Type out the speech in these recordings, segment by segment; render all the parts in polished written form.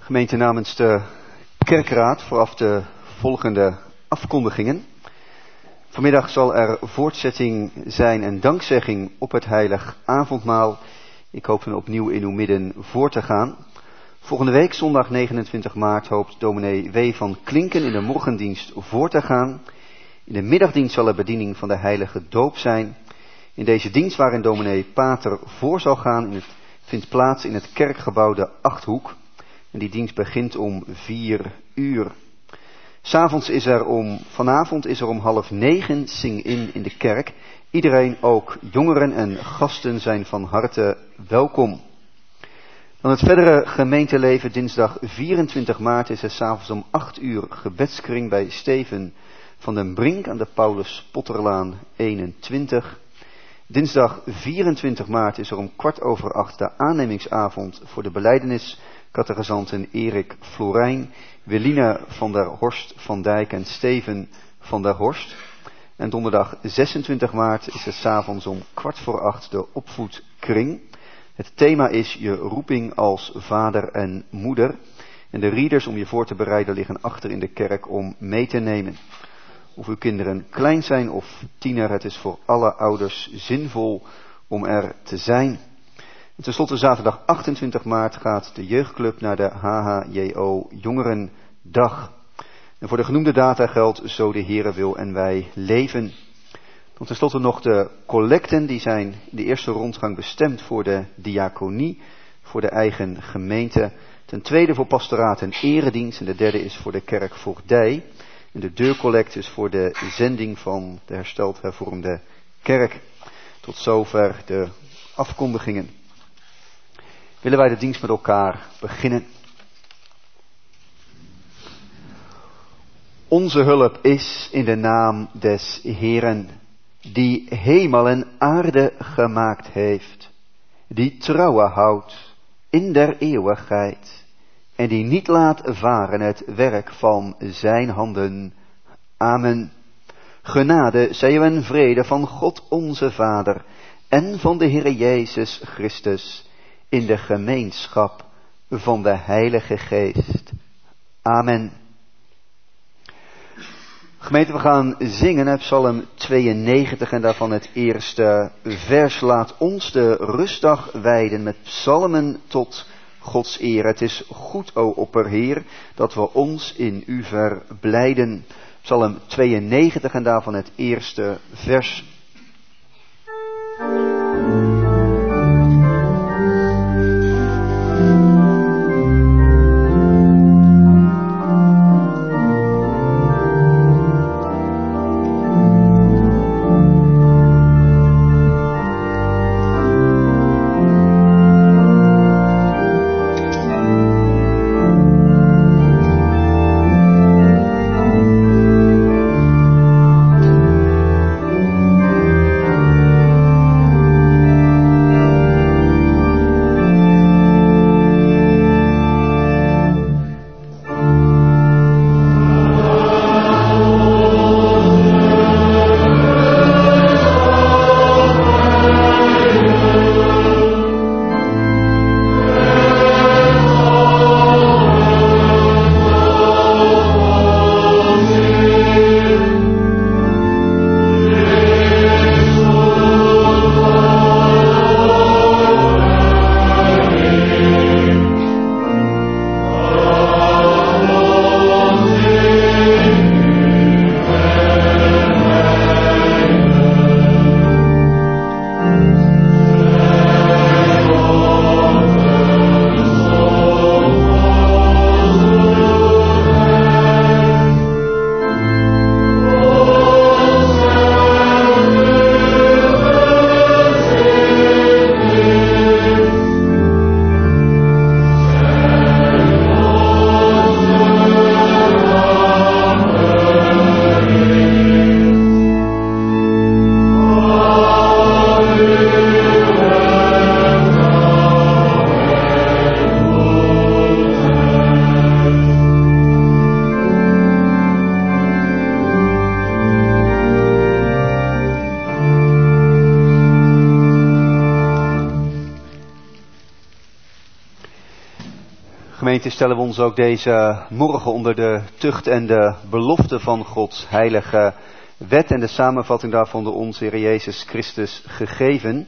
Gemeente, namens de kerkraad vooraf de volgende afkondigingen. Vanmiddag zal er voortzetting zijn en dankzegging op het heilig avondmaal. Ik hoop dan opnieuw in uw midden voor te gaan. Volgende week, zondag 29 maart, hoopt dominee W. van Klinken in de morgendienst voor te gaan. In de middagdienst zal er bediening van de heilige doop zijn. In deze dienst waarin dominee Pater voor zal gaan, vindt plaats in het kerkgebouw de Achthoek. En die dienst begint om 4 uur. Vanavond is er om 8:30 zing-in in de kerk. Iedereen, ook jongeren en gasten, zijn van harte welkom. Dan het verdere gemeenteleven. Dinsdag 24 maart is er 's avonds om 8 uur gebedskring bij Steven van den Brink aan de Paulus Potterlaan 21. Dinsdag 24 maart is er om 7:15 de aannemingsavond voor de belijdenis-catechizanten Erik Florijn, Welina van der Horst van Dijk en Steven van der Horst. En donderdag 26 maart is er 's avonds om 7:15 de opvoedkring. Het thema is je roeping als vader en moeder. En de readers om je voor te bereiden liggen achter in de kerk om mee te nemen. Of uw kinderen klein zijn of tiener, het is voor alle ouders zinvol om er te zijn. En tenslotte zaterdag 28 maart gaat de jeugdclub naar de HHJO Jongerendag. En voor de genoemde data geldt zo de Heere wil en wij leven. Dan tenslotte nog de collecten, die zijn in de eerste rondgang bestemd voor de diaconie, voor de eigen gemeente. Ten tweede voor pastoraat en eredienst en de derde is voor de kerkvoogdij. En de deurcollecte is voor de zending van de hersteld hervormde kerk. Tot zover de afkondigingen. Willen wij de dienst met elkaar beginnen. Onze hulp is in de naam des Heeren, die hemel en aarde gemaakt heeft, die trouwe houdt in der eeuwigheid en die niet laat varen het werk van zijn handen. Amen. Genade zij u en vrede van God onze Vader en van de Heere Jezus Christus in de gemeenschap van de Heilige Geest. Amen. Gemeente, we gaan zingen uit Psalm 92 en daarvan het eerste vers. Laat ons de rustdag wijden met psalmen tot Gods eer. Het is goed, o opperheer, dat we ons in u verblijden. Psalm 92 en daarvan het eerste vers. gemeente stellen we ons ook deze morgen onder de tucht en de belofte van Gods heilige wet en de samenvatting daarvan door onze Heer Jezus Christus gegeven.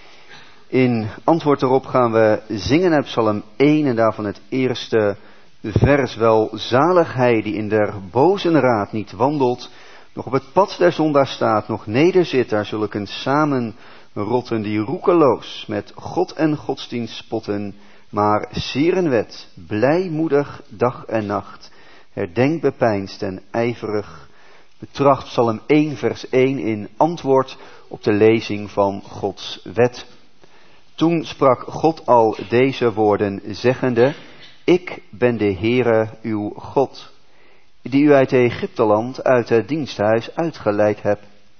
In antwoord daarop gaan we zingen uit Psalm 1 en daarvan het eerste vers. Welzalig hij die in der bozen raad niet wandelt, nog op het pad der zondaar staat, nog nederzit daar zulken samen rotten die roekeloos met God en godsdienst spotten, maar sierenwet, blijmoedig dag en nacht, herdenk bepeinst en ijverig betracht. Psalm 1 vers 1 in antwoord op de lezing van Gods wet. Toen sprak God al deze woorden zeggende, ik ben de Heere uw God, die u uit Egypteland, uit het diensthuis uitgeleid heb.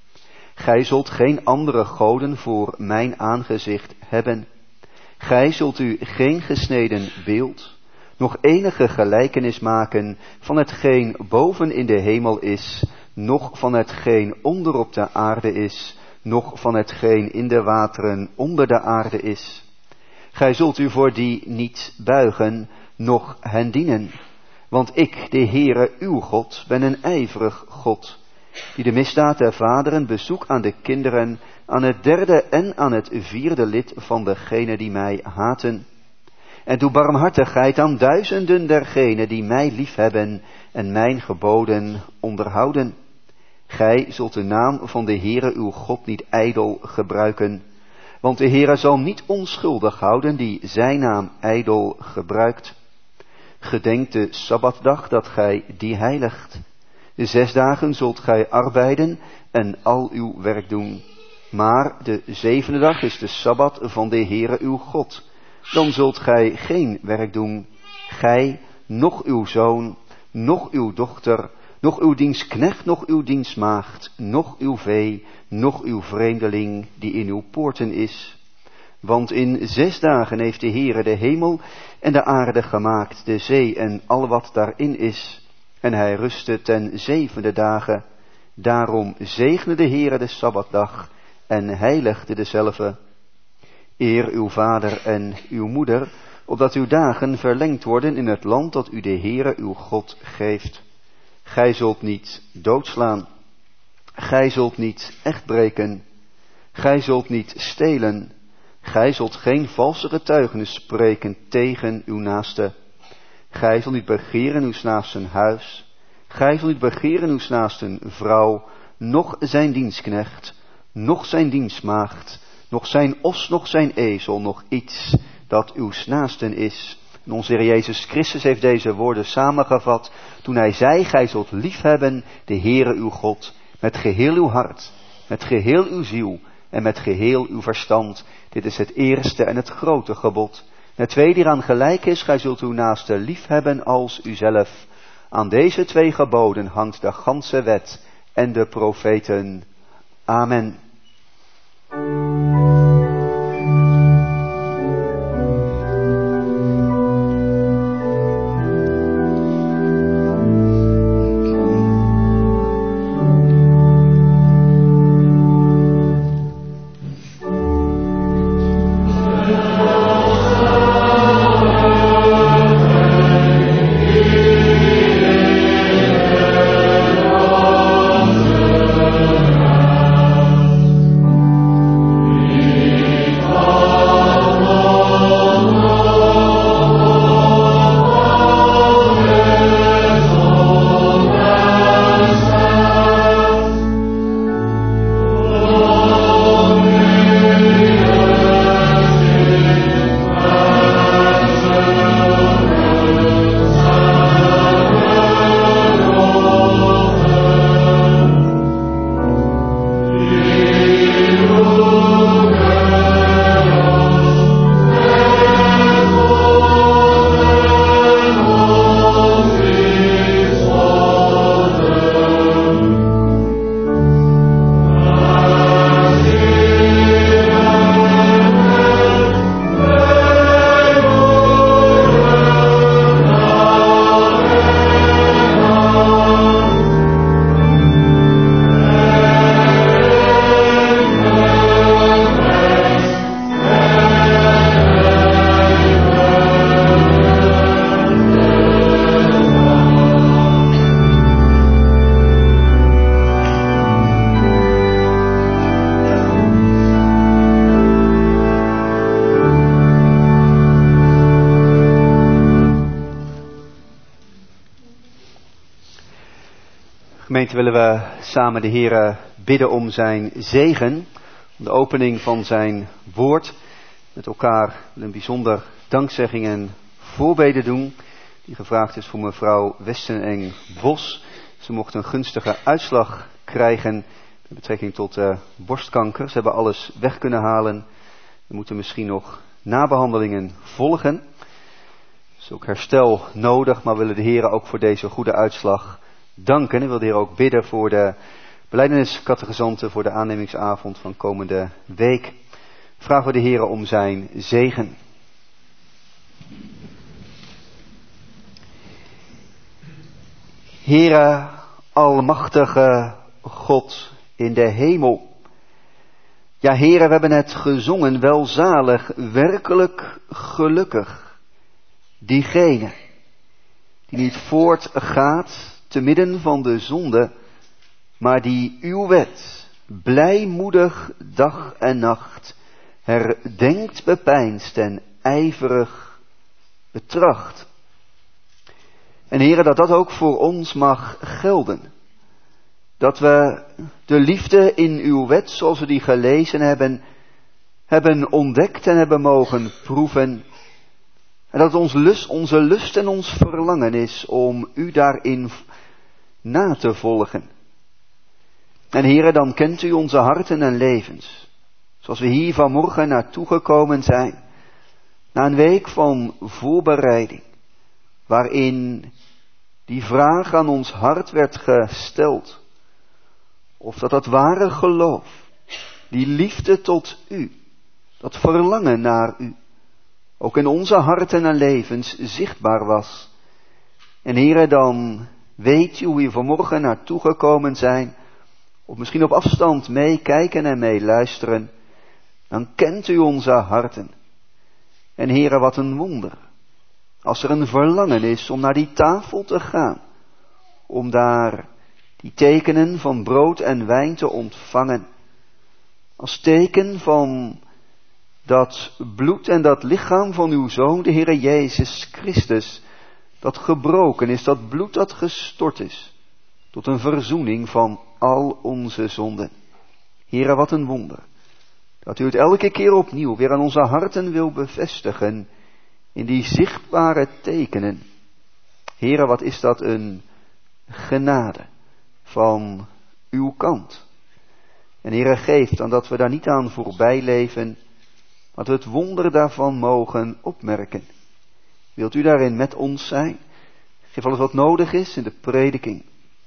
Gij zult geen andere goden voor mijn aangezicht hebben. Gij zult u geen gesneden beeld, nog enige gelijkenis maken van hetgeen boven in de hemel is, noch van hetgeen onder op de aarde is, noch van hetgeen in de wateren onder de aarde is. Gij zult u voor die niet buigen, noch hen dienen. Want ik, de Heere uw God, ben een ijverig God, die de misdaad der vaderen bezoek aan de kinderen, aan het derde en aan het vierde lid van degenen die mij haten. En doe barmhartigheid aan duizenden dergenen die mij liefhebben en mijn geboden onderhouden. Gij zult de naam van de Heere uw God niet ijdel gebruiken, want de Heere zal niet onschuldig houden die zijn naam ijdel gebruikt. Gedenk de Sabbatdag dat gij die heiligt. De 6 dagen zult gij arbeiden en al uw werk doen. Maar de 7e dag is de Sabbat van de Heere uw God. Dan zult gij geen werk doen, gij, noch uw zoon, noch uw dochter, noch uw dienstknecht, noch uw dienstmaagd, noch uw vee, noch uw vreemdeling die in uw poorten is. Want in 6 dagen heeft de Heere de hemel en de aarde gemaakt, de zee en al wat daarin is. En hij rustte ten 7e dagen. Daarom zegende de Heere de Sabbatdag en heiligde dezelve. Eer uw vader en uw moeder, opdat uw dagen verlengd worden in het land dat u de Heere uw God geeft. Gij zult niet doodslaan. Gij zult niet echtbreken. Gij zult niet stelen. Gij zult geen valse getuigenis spreken tegen uw naaste. Gij zult niet begeren uw naasten huis. Gij zult niet begeren uw naasten vrouw, noch zijn dienstknecht, noch zijn dienstmaagd, noch zijn os, noch zijn ezel, noch iets dat uw naasten is. En onze Heer Jezus Christus heeft deze woorden samengevat toen hij zei, gij zult liefhebben de Heere uw God, met geheel uw hart, met geheel uw ziel en met geheel uw verstand. Dit is het eerste en het grote gebod. En het tweede hieraan gelijk is, gij zult uw naaste liefhebben als uzelf. Aan deze 2 geboden hangt de ganse wet en de profeten. Amen. Gemeente, willen we samen de Heere bidden om zijn zegen, om de opening van zijn woord. Met elkaar een bijzonder dankzegging en voorbeden doen, die gevraagd is voor mevrouw Westeneng-Bos. Ze mocht een gunstige uitslag krijgen met betrekking tot borstkanker. Ze hebben alles weg kunnen halen. Er moeten misschien nog nabehandelingen volgen. Er is ook herstel nodig, maar we willen de Heere ook voor deze goede uitslag danken. Ik wil de Heer ook bidden voor de belijdeniscatechisanten voor de aannemingsavond van komende week. Vragen we de Heer om zijn zegen. Heere, almachtige God in de hemel. Ja, Heere, we hebben het gezongen, welzalig, werkelijk gelukkig. Diegene die niet voortgaat te midden van de zonde, maar die uw wet blijmoedig dag en nacht herdenkt, bepeinst en ijverig betracht. En Heere, dat dat ook voor ons mag gelden. Dat we de liefde in uw wet, zoals we die gelezen hebben ontdekt en hebben mogen proeven. En dat het onze lust en ons verlangen is om u daarin na te volgen. En Heere, dan kent u onze harten en levens. Zoals we hier vanmorgen naartoe gekomen zijn. Na een week van voorbereiding. Waarin die vraag aan ons hart werd gesteld. Of dat ware geloof, die liefde tot u, dat verlangen naar u, ook in onze harten en levens zichtbaar was. En Heere, dan weet u hoe we vanmorgen naartoe gekomen zijn, of misschien op afstand meekijken en meeluisteren, dan kent u onze harten. En Heere, wat een wonder, als er een verlangen is om naar die tafel te gaan, om daar die tekenen van brood en wijn te ontvangen, als teken van dat bloed en dat lichaam van uw Zoon, de Heere Jezus Christus, dat gebroken is, dat bloed dat gestort is, tot een verzoening van al onze zonden. Heere, wat een wonder, dat u het elke keer opnieuw weer aan onze harten wil bevestigen, in die zichtbare tekenen. Heere, wat is dat een genade van uw kant. En Heere, geef dan dat we daar niet aan voorbij leven, maar dat we het wonder daarvan mogen opmerken. Wilt u daarin met ons zijn? Geef alles wat nodig is in de prediking.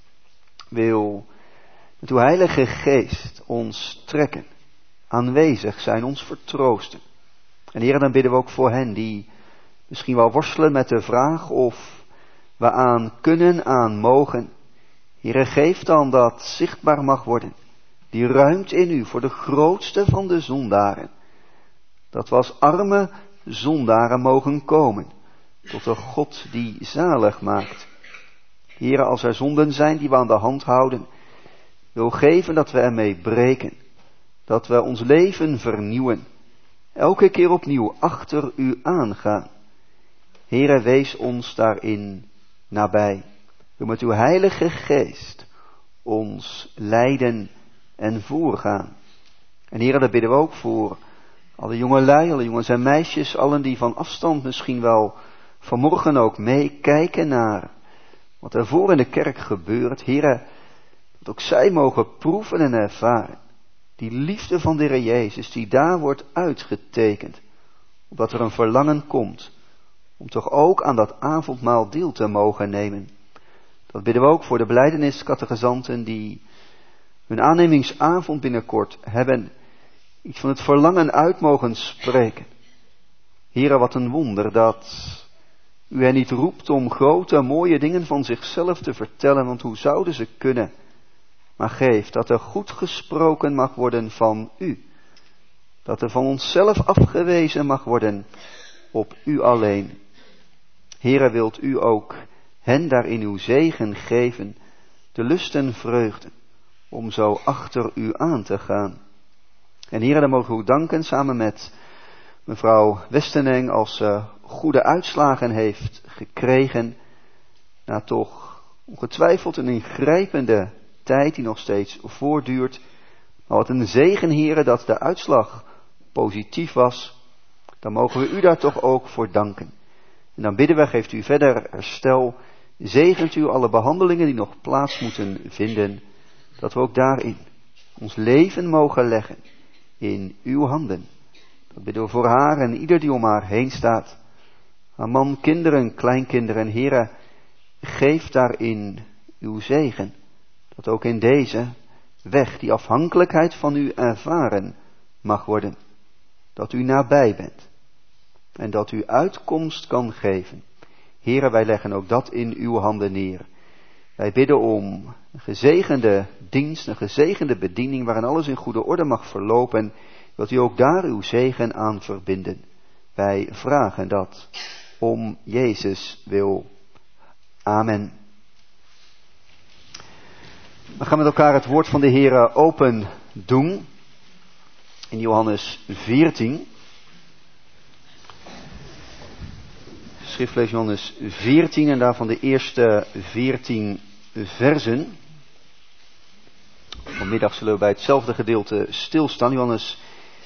Wil met uw Heilige Geest ons trekken, aanwezig zijn, ons vertroosten. En Heere, dan bidden we ook voor hen die misschien wel worstelen met de vraag of we aan kunnen, aan mogen. Heere, geef dan dat zichtbaar mag worden, die ruimte in u voor de grootste van de zondaren. Dat we als arme zondaren mogen komen tot de God die zalig maakt. Heere, als er zonden zijn die we aan de hand houden, wil geven dat we ermee breken. Dat we ons leven vernieuwen. Elke keer opnieuw achter u aangaan. Heere, wees ons daarin nabij. Wil met uw Heilige Geest ons leiden en voorgaan. En Heere, daar bidden we ook voor alle jongelui, alle jongens en meisjes, allen die van afstand misschien wel vanmorgen ook meekijken naar wat er voor in de kerk gebeurt. Heere, dat ook zij mogen proeven en ervaren die liefde van de Heer Jezus, die daar wordt uitgetekend. Opdat er een verlangen komt om toch ook aan dat avondmaal deel te mogen nemen. Dat bidden we ook voor de belijdeniscatechisanten die hun aannemingsavond binnenkort hebben. Iets van het verlangen uit mogen spreken. Heere, wat een wonder dat u hen niet roept om grote mooie dingen van zichzelf te vertellen, want hoe zouden ze kunnen? Maar geef dat er goed gesproken mag worden van u. Dat er van onszelf afgewezen mag worden op u alleen. Heere, wilt u ook hen daarin uw zegen geven, de lust en vreugde, om zo achter u aan te gaan. En Heere, dan mogen we u danken samen met mevrouw Westeneng als ze goede uitslagen heeft gekregen, na toch ongetwijfeld een ingrijpende tijd die nog steeds voortduurt. Maar wat een zegen, Heere, dat de uitslag positief was. Dan mogen we u daar toch ook voor danken. En dan bidden we, geeft u verder herstel. Zegent u alle behandelingen die nog plaats moeten vinden. Dat we ook daarin ons leven mogen leggen in uw handen. Dat bidden we voor haar en ieder die om haar heen staat. Haar man, kinderen, kleinkinderen, Heere, geef daarin uw zegen. Dat ook in deze weg die afhankelijkheid van u ervaren mag worden. Dat u nabij bent. En dat u uitkomst kan geven. Heere, wij leggen ook dat in uw handen neer. Wij bidden om een gezegende dienst, een gezegende bediening waarin alles in goede orde mag verlopen. Wilt u ook daar uw zegen aan verbinden. Wij vragen dat om Jezus wil. Amen. We gaan met elkaar het woord van de Heere open doen. In Johannes 14. Schriftlees Johannes 14 en daarvan de eerste 14 versen. Vanmiddag zullen we bij hetzelfde gedeelte stilstaan. Johannes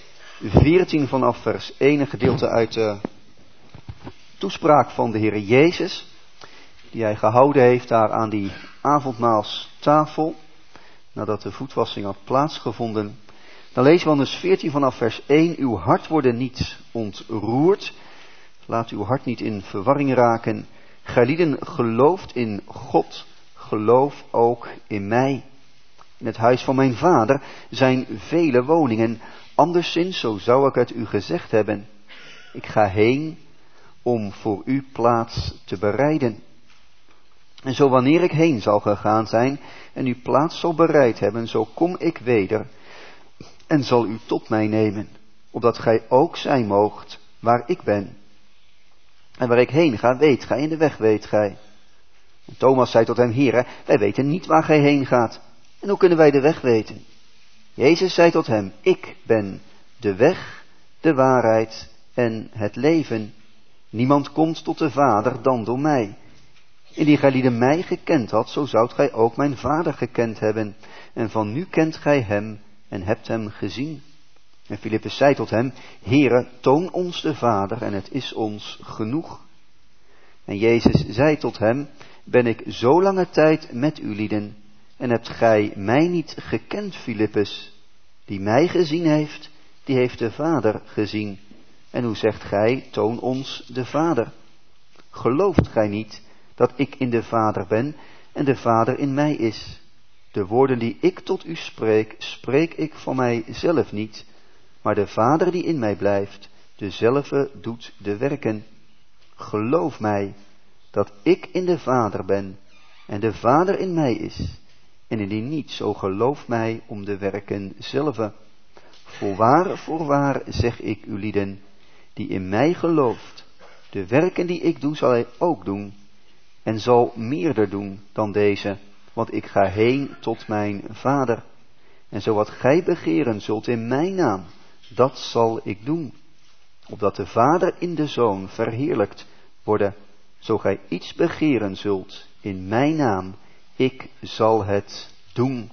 14 vanaf vers 1, een gedeelte uit de toespraak van de Heere Jezus. Die hij gehouden heeft daar aan die avondmaalstafel. Nadat de voetwassing had plaatsgevonden. Dan lezen we Johannes 14 vanaf vers 1. Uw hart worden niet ontroerd. Laat uw hart niet in verwarring raken. Gij gelooft in God, geloof ook in mij. In het huis van mijn vader zijn vele woningen. Anderszins, zo zou ik het u gezegd hebben. Ik ga heen om voor u plaats te bereiden. En zo wanneer ik heen zal gegaan zijn en u plaats zal bereid hebben, zo kom ik weder en zal u tot mij nemen, opdat gij ook zijn moogt waar ik ben. En waar ik heen ga, weet gij, in de weg weet gij. En Thomas zei tot hem, Heere, wij weten niet waar gij heen gaat. En hoe kunnen wij de weg weten? Jezus zei tot hem, ik ben de weg, de waarheid en het leven. Niemand komt tot de Vader dan door mij. Indien gij lieden mij gekend had, zo zoudt gij ook mijn Vader gekend hebben. En van nu kent gij hem en hebt hem gezien. En Filippus zei tot hem, Heere, toon ons de Vader en het is ons genoeg. En Jezus zei tot hem, ben ik zo lange tijd met u lieden, en hebt gij mij niet gekend, Filippus? Die mij gezien heeft, die heeft de Vader gezien. En hoe zegt gij, toon ons de Vader? Gelooft gij niet dat ik in de Vader ben en de Vader in mij is? De woorden die ik tot u spreek, spreek ik van mijzelf niet, maar de Vader die in mij blijft, dezelfde doet de werken. Geloof mij dat ik in de Vader ben en de Vader in mij is. En indien niet, zo geloof mij om de werken zelve. Voorwaar zeg ik u lieden, die in mij gelooft, de werken die ik doe, zal hij ook doen. En zal meerder doen dan deze, want ik ga heen tot mijn Vader. En zo wat gij begeren zult in mijn naam, dat zal ik doen. Opdat de Vader in de Zoon verheerlijkt worden. Zo gij iets begeren zult in mijn naam, ik zal het doen.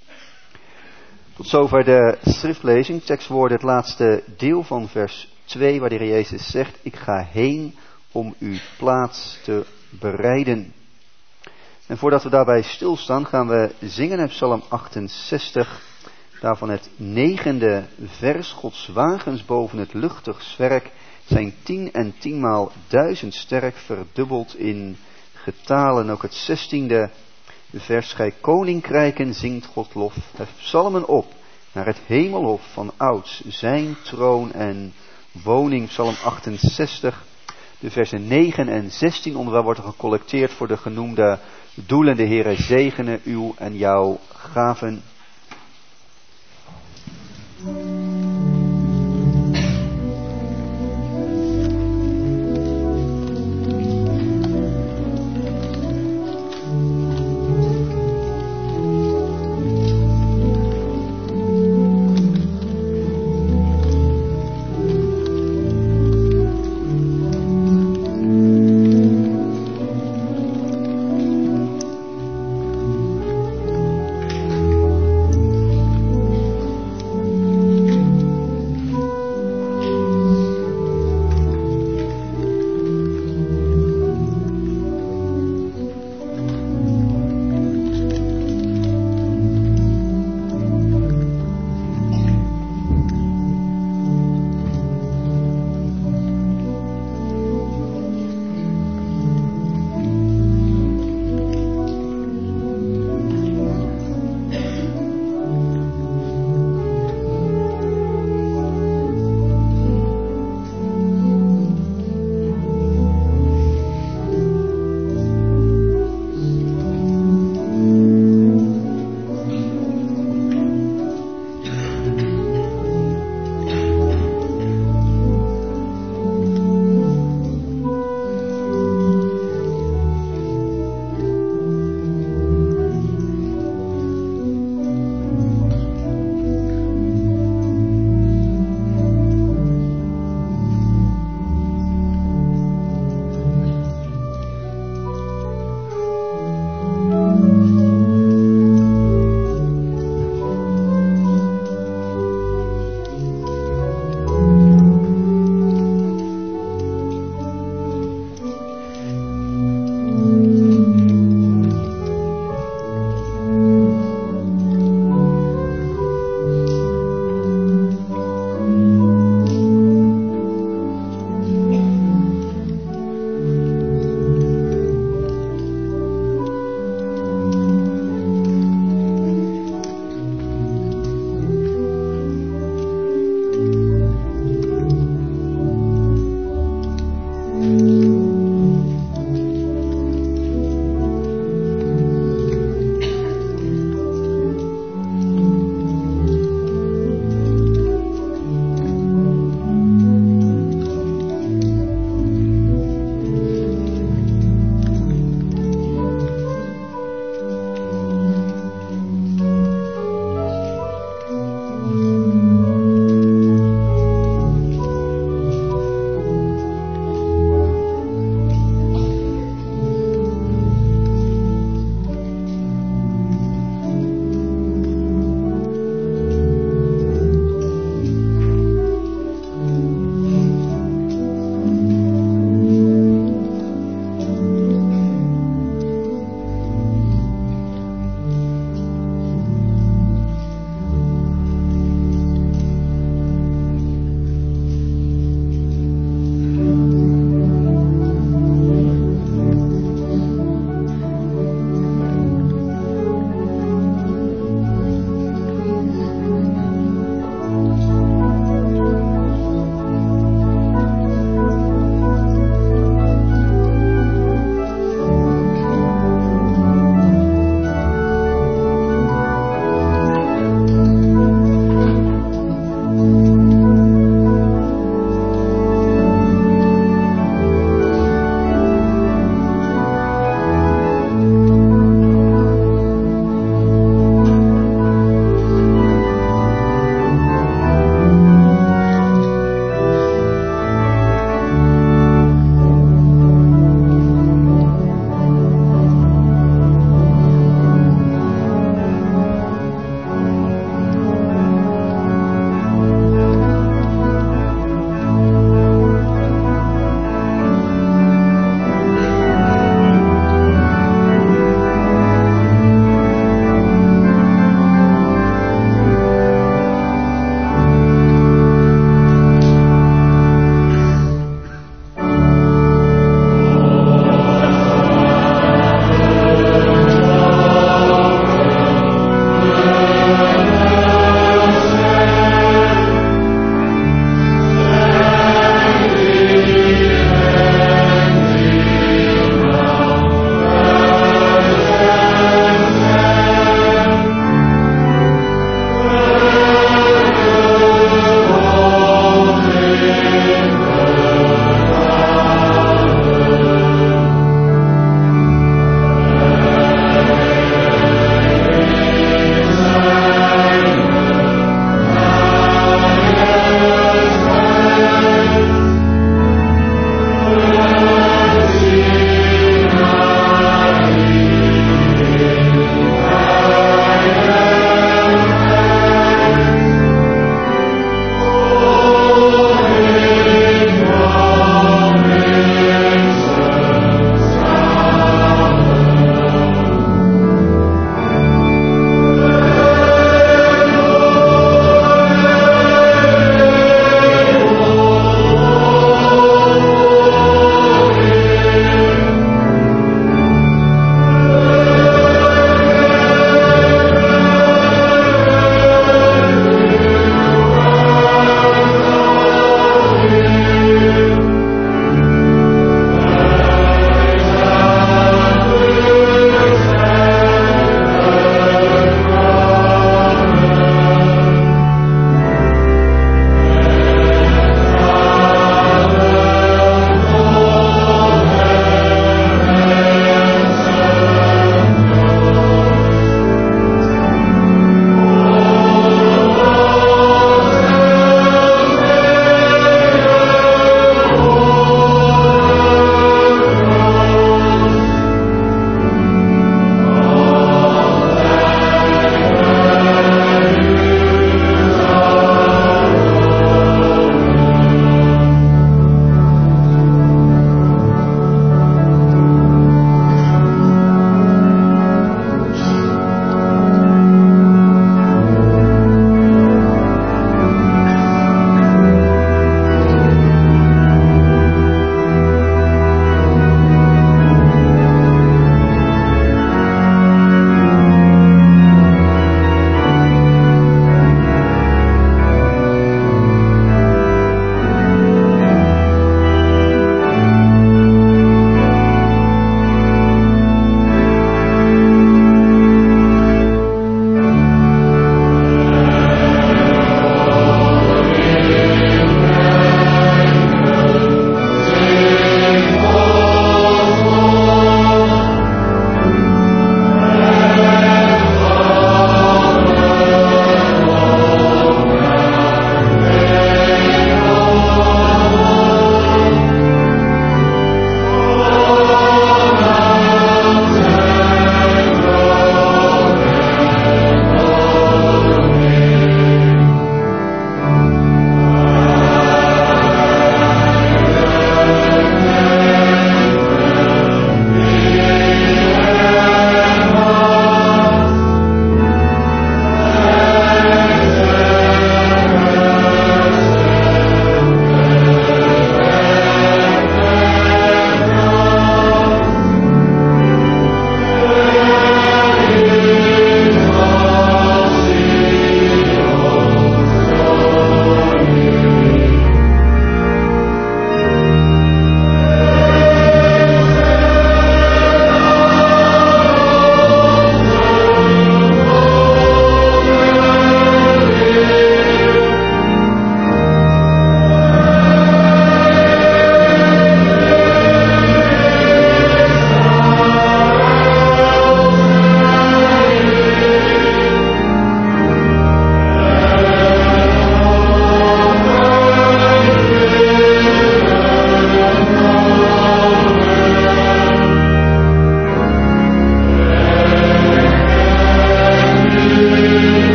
Tot zover de schriftlezing, tekstwoorden, het laatste deel van vers 2, waar de Heer Jezus zegt, ik ga heen om u plaats te bereiden. En voordat we daarbij stilstaan, gaan we zingen uit Psalm 68, daarvan het 9e vers, Gods wagens boven het luchtig zwerk zijn 10 en 10 maal 1000 sterk, verdubbeld in getalen. Ook het 16e vers, gij koninkrijken zingt God lof, hef psalmen op naar het hemelhof van ouds, zijn troon en woning. Psalm 68, de versen 9 en 16, onderwijl wordt er gecollecteerd voor de genoemde doelen. De Heere zegene uw en jouw gaven.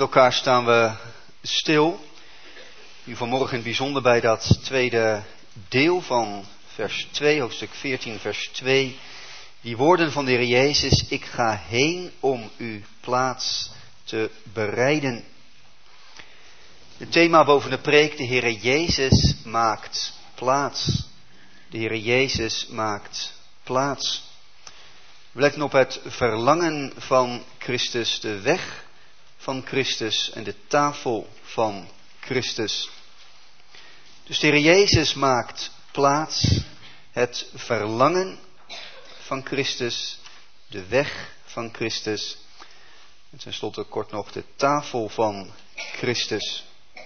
elkaar staan we stil. Nu vanmorgen in het bijzonder bij dat tweede deel van vers 2, hoofdstuk 14, vers 2. Die woorden van de Heer Jezus, ik ga heen om uw plaats te bereiden. Het thema boven de preek, de Heer Jezus maakt plaats. De Heer Jezus maakt plaats. We letten op het verlangen van Christus, de weg van Christus en de tafel van Christus. Dus de Heer Jezus maakt plaats, het verlangen van Christus, de weg van Christus en tenslotte kort nog de tafel van Christus.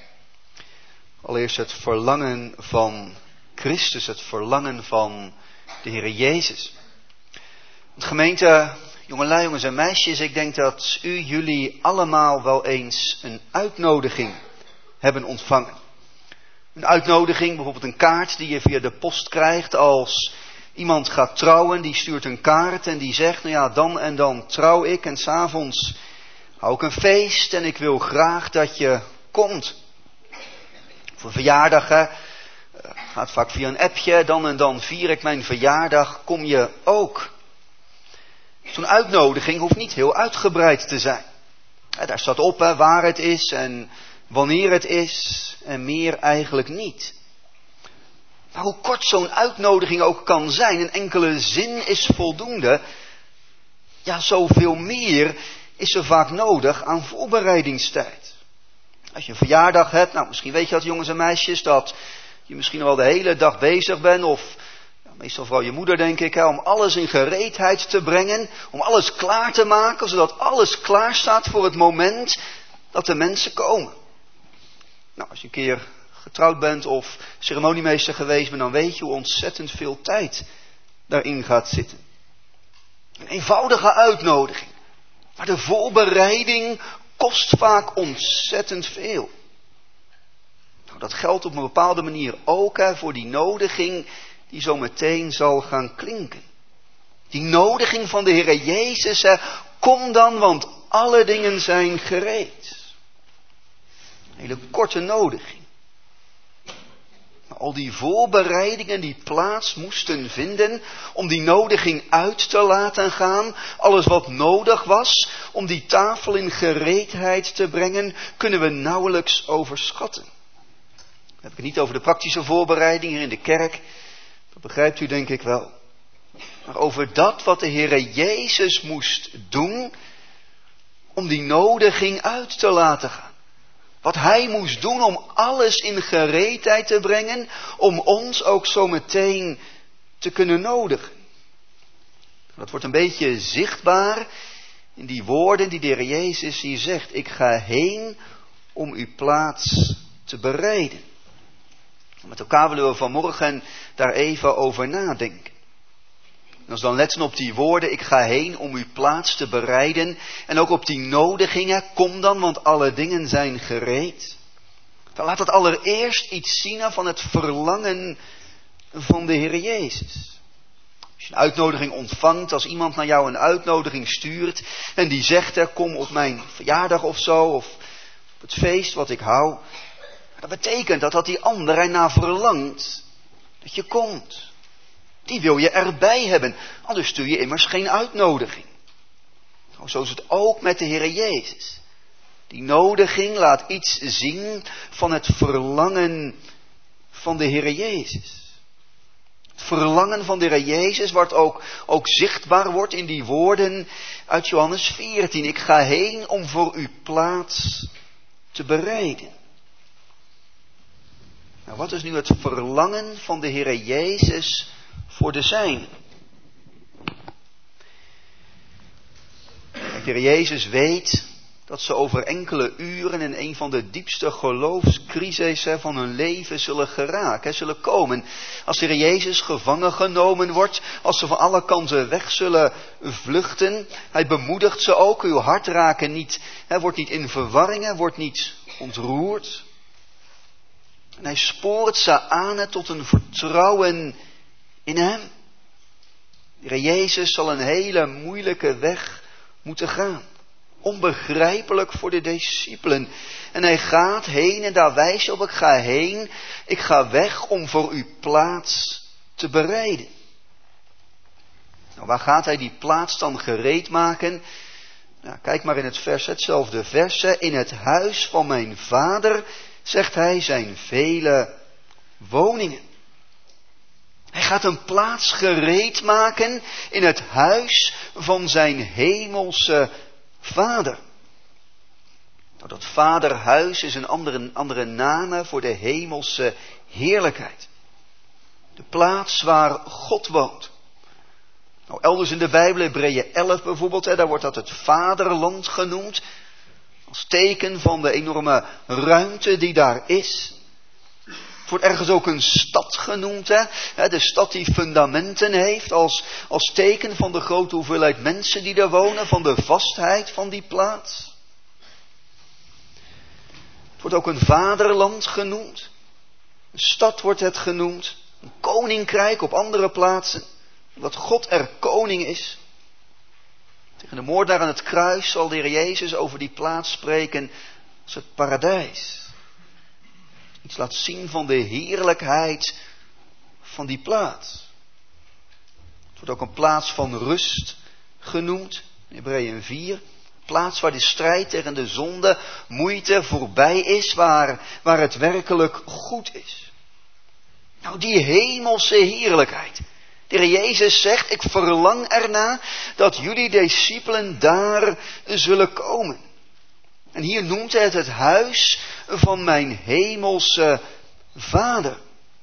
Allereerst het verlangen van Christus, het verlangen van de Heer Jezus. Want gemeente, jongelui, jongens en meisjes, ik denk dat jullie allemaal wel eens een uitnodiging hebben ontvangen. Een uitnodiging, bijvoorbeeld een kaart die je via de post krijgt als iemand gaat trouwen. Die stuurt een kaart en die zegt, nou ja, dan en dan trouw ik en 's avonds hou ik een feest en ik wil graag dat je komt. Voor verjaardag, gaat vaak via een appje, dan en dan vier ik mijn verjaardag, kom je ook. Zo'n uitnodiging hoeft niet heel uitgebreid te zijn. Daar staat op waar het is en wanneer het is en meer eigenlijk niet. Maar hoe kort zo'n uitnodiging ook kan zijn, een enkele zin is voldoende. Ja, zoveel meer is er vaak nodig aan voorbereidingstijd. Als je een verjaardag hebt, nou misschien weet je dat jongens en meisjes, dat je misschien wel de hele dag bezig bent of meestal vooral je moeder denk ik, om alles in gereedheid te brengen, om alles klaar te maken, zodat alles klaar staat voor het moment dat de mensen komen. Nou, als je een keer getrouwd bent of ceremoniemeester geweest bent, dan weet je hoe ontzettend veel tijd daarin gaat zitten. Een eenvoudige uitnodiging, maar de voorbereiding kost vaak ontzettend veel. Nou, dat geldt op een bepaalde manier ook voor die nodiging die zo meteen zal gaan klinken. Die nodiging van de Heer Jezus, kom dan, want alle dingen zijn gereed. Een hele korte nodiging. Maar al die voorbereidingen die plaats moesten vinden om die nodiging uit te laten gaan, alles wat nodig was om die tafel in gereedheid te brengen, kunnen we nauwelijks overschatten. Dan heb ik het niet over de praktische voorbereidingen in de kerk. Dat begrijpt u denk ik wel. Maar over dat wat de Heer Jezus moest doen om die nodiging uit te laten gaan. Wat Hij moest doen om alles in gereedheid te brengen, om ons ook zo meteen te kunnen nodigen. Dat wordt een beetje zichtbaar in die woorden die de Heer Jezus hier zegt. Ik ga heen om uw plaats te bereiden. Met elkaar willen we vanmorgen daar even over nadenken. En als we dan letten op die woorden, ik ga heen om uw plaats te bereiden. En ook op die nodigingen, kom dan, want alle dingen zijn gereed. Dan laat het allereerst iets zien van het verlangen van de Heer Jezus. Als je een uitnodiging ontvangt, als iemand naar jou een uitnodiging stuurt en die zegt, kom op mijn verjaardag of zo, of op het feest wat ik hou. Dat betekent dat die ander ernaar verlangt dat je komt. Die wil je erbij hebben, anders stuur je immers geen uitnodiging. Nou, zo is het ook met de Heer Jezus. Die nodiging laat iets zien van het verlangen van de Heer Jezus. Het verlangen van de Heer Jezus, wat ook zichtbaar wordt in die woorden uit Johannes 14. Ik ga heen om voor uw plaats te bereiden. Nou, wat is nu het verlangen van de Heer Jezus voor de zijnen? De Heer Jezus weet dat ze over enkele uren in een van de diepste geloofscrisissen van hun leven zullen geraken, zullen komen. Als de Heer Jezus gevangen genomen wordt, als ze van alle kanten weg zullen vluchten. Hij bemoedigt ze ook, uw hart raken niet, wordt niet in verwarring, wordt niet ontroerd. En hij spoort ze aan tot een vertrouwen in hem. De Heer Jezus zal een hele moeilijke weg moeten gaan. onbegrijpelijk voor de discipelen. En hij gaat heen en daar wijst hij op, ik ga heen, ik ga weg om voor u plaats te bereiden. Nou, waar gaat hij die plaats dan gereed maken? Nou, kijk maar in het vers, hetzelfde verse. In het huis van mijn vader, zegt hij, zijn vele woningen. Hij gaat een plaats gereed maken in het huis van zijn hemelse vader. Nou, dat vaderhuis is een andere naam voor de hemelse heerlijkheid. De plaats waar God woont. Nou, elders in de Bijbel, Hebreeën 11 bijvoorbeeld, daar wordt dat het vaderland genoemd. Als teken van de enorme ruimte die daar is. Het wordt ergens ook een stad genoemd, de stad die fundamenten heeft als teken van de grote hoeveelheid mensen die daar wonen, van de vastheid van die plaats. Het wordt ook een vaderland genoemd. Een stad wordt het genoemd. Een koninkrijk op andere plaatsen. Omdat God er koning is. Tegen de moordenaar aan het kruis zal de Heer Jezus over die plaats spreken als het paradijs. Iets laat zien van de heerlijkheid van die plaats. Het wordt ook een plaats van rust genoemd. In Hebreeën 4. Plaats waar de strijd tegen de zonde, moeite voorbij is. Waar het werkelijk goed is. Nou, die hemelse heerlijkheid. De Heer Jezus zegt, ik verlang erna dat jullie discipelen daar zullen komen. En hier noemt hij het huis van mijn hemelse vader.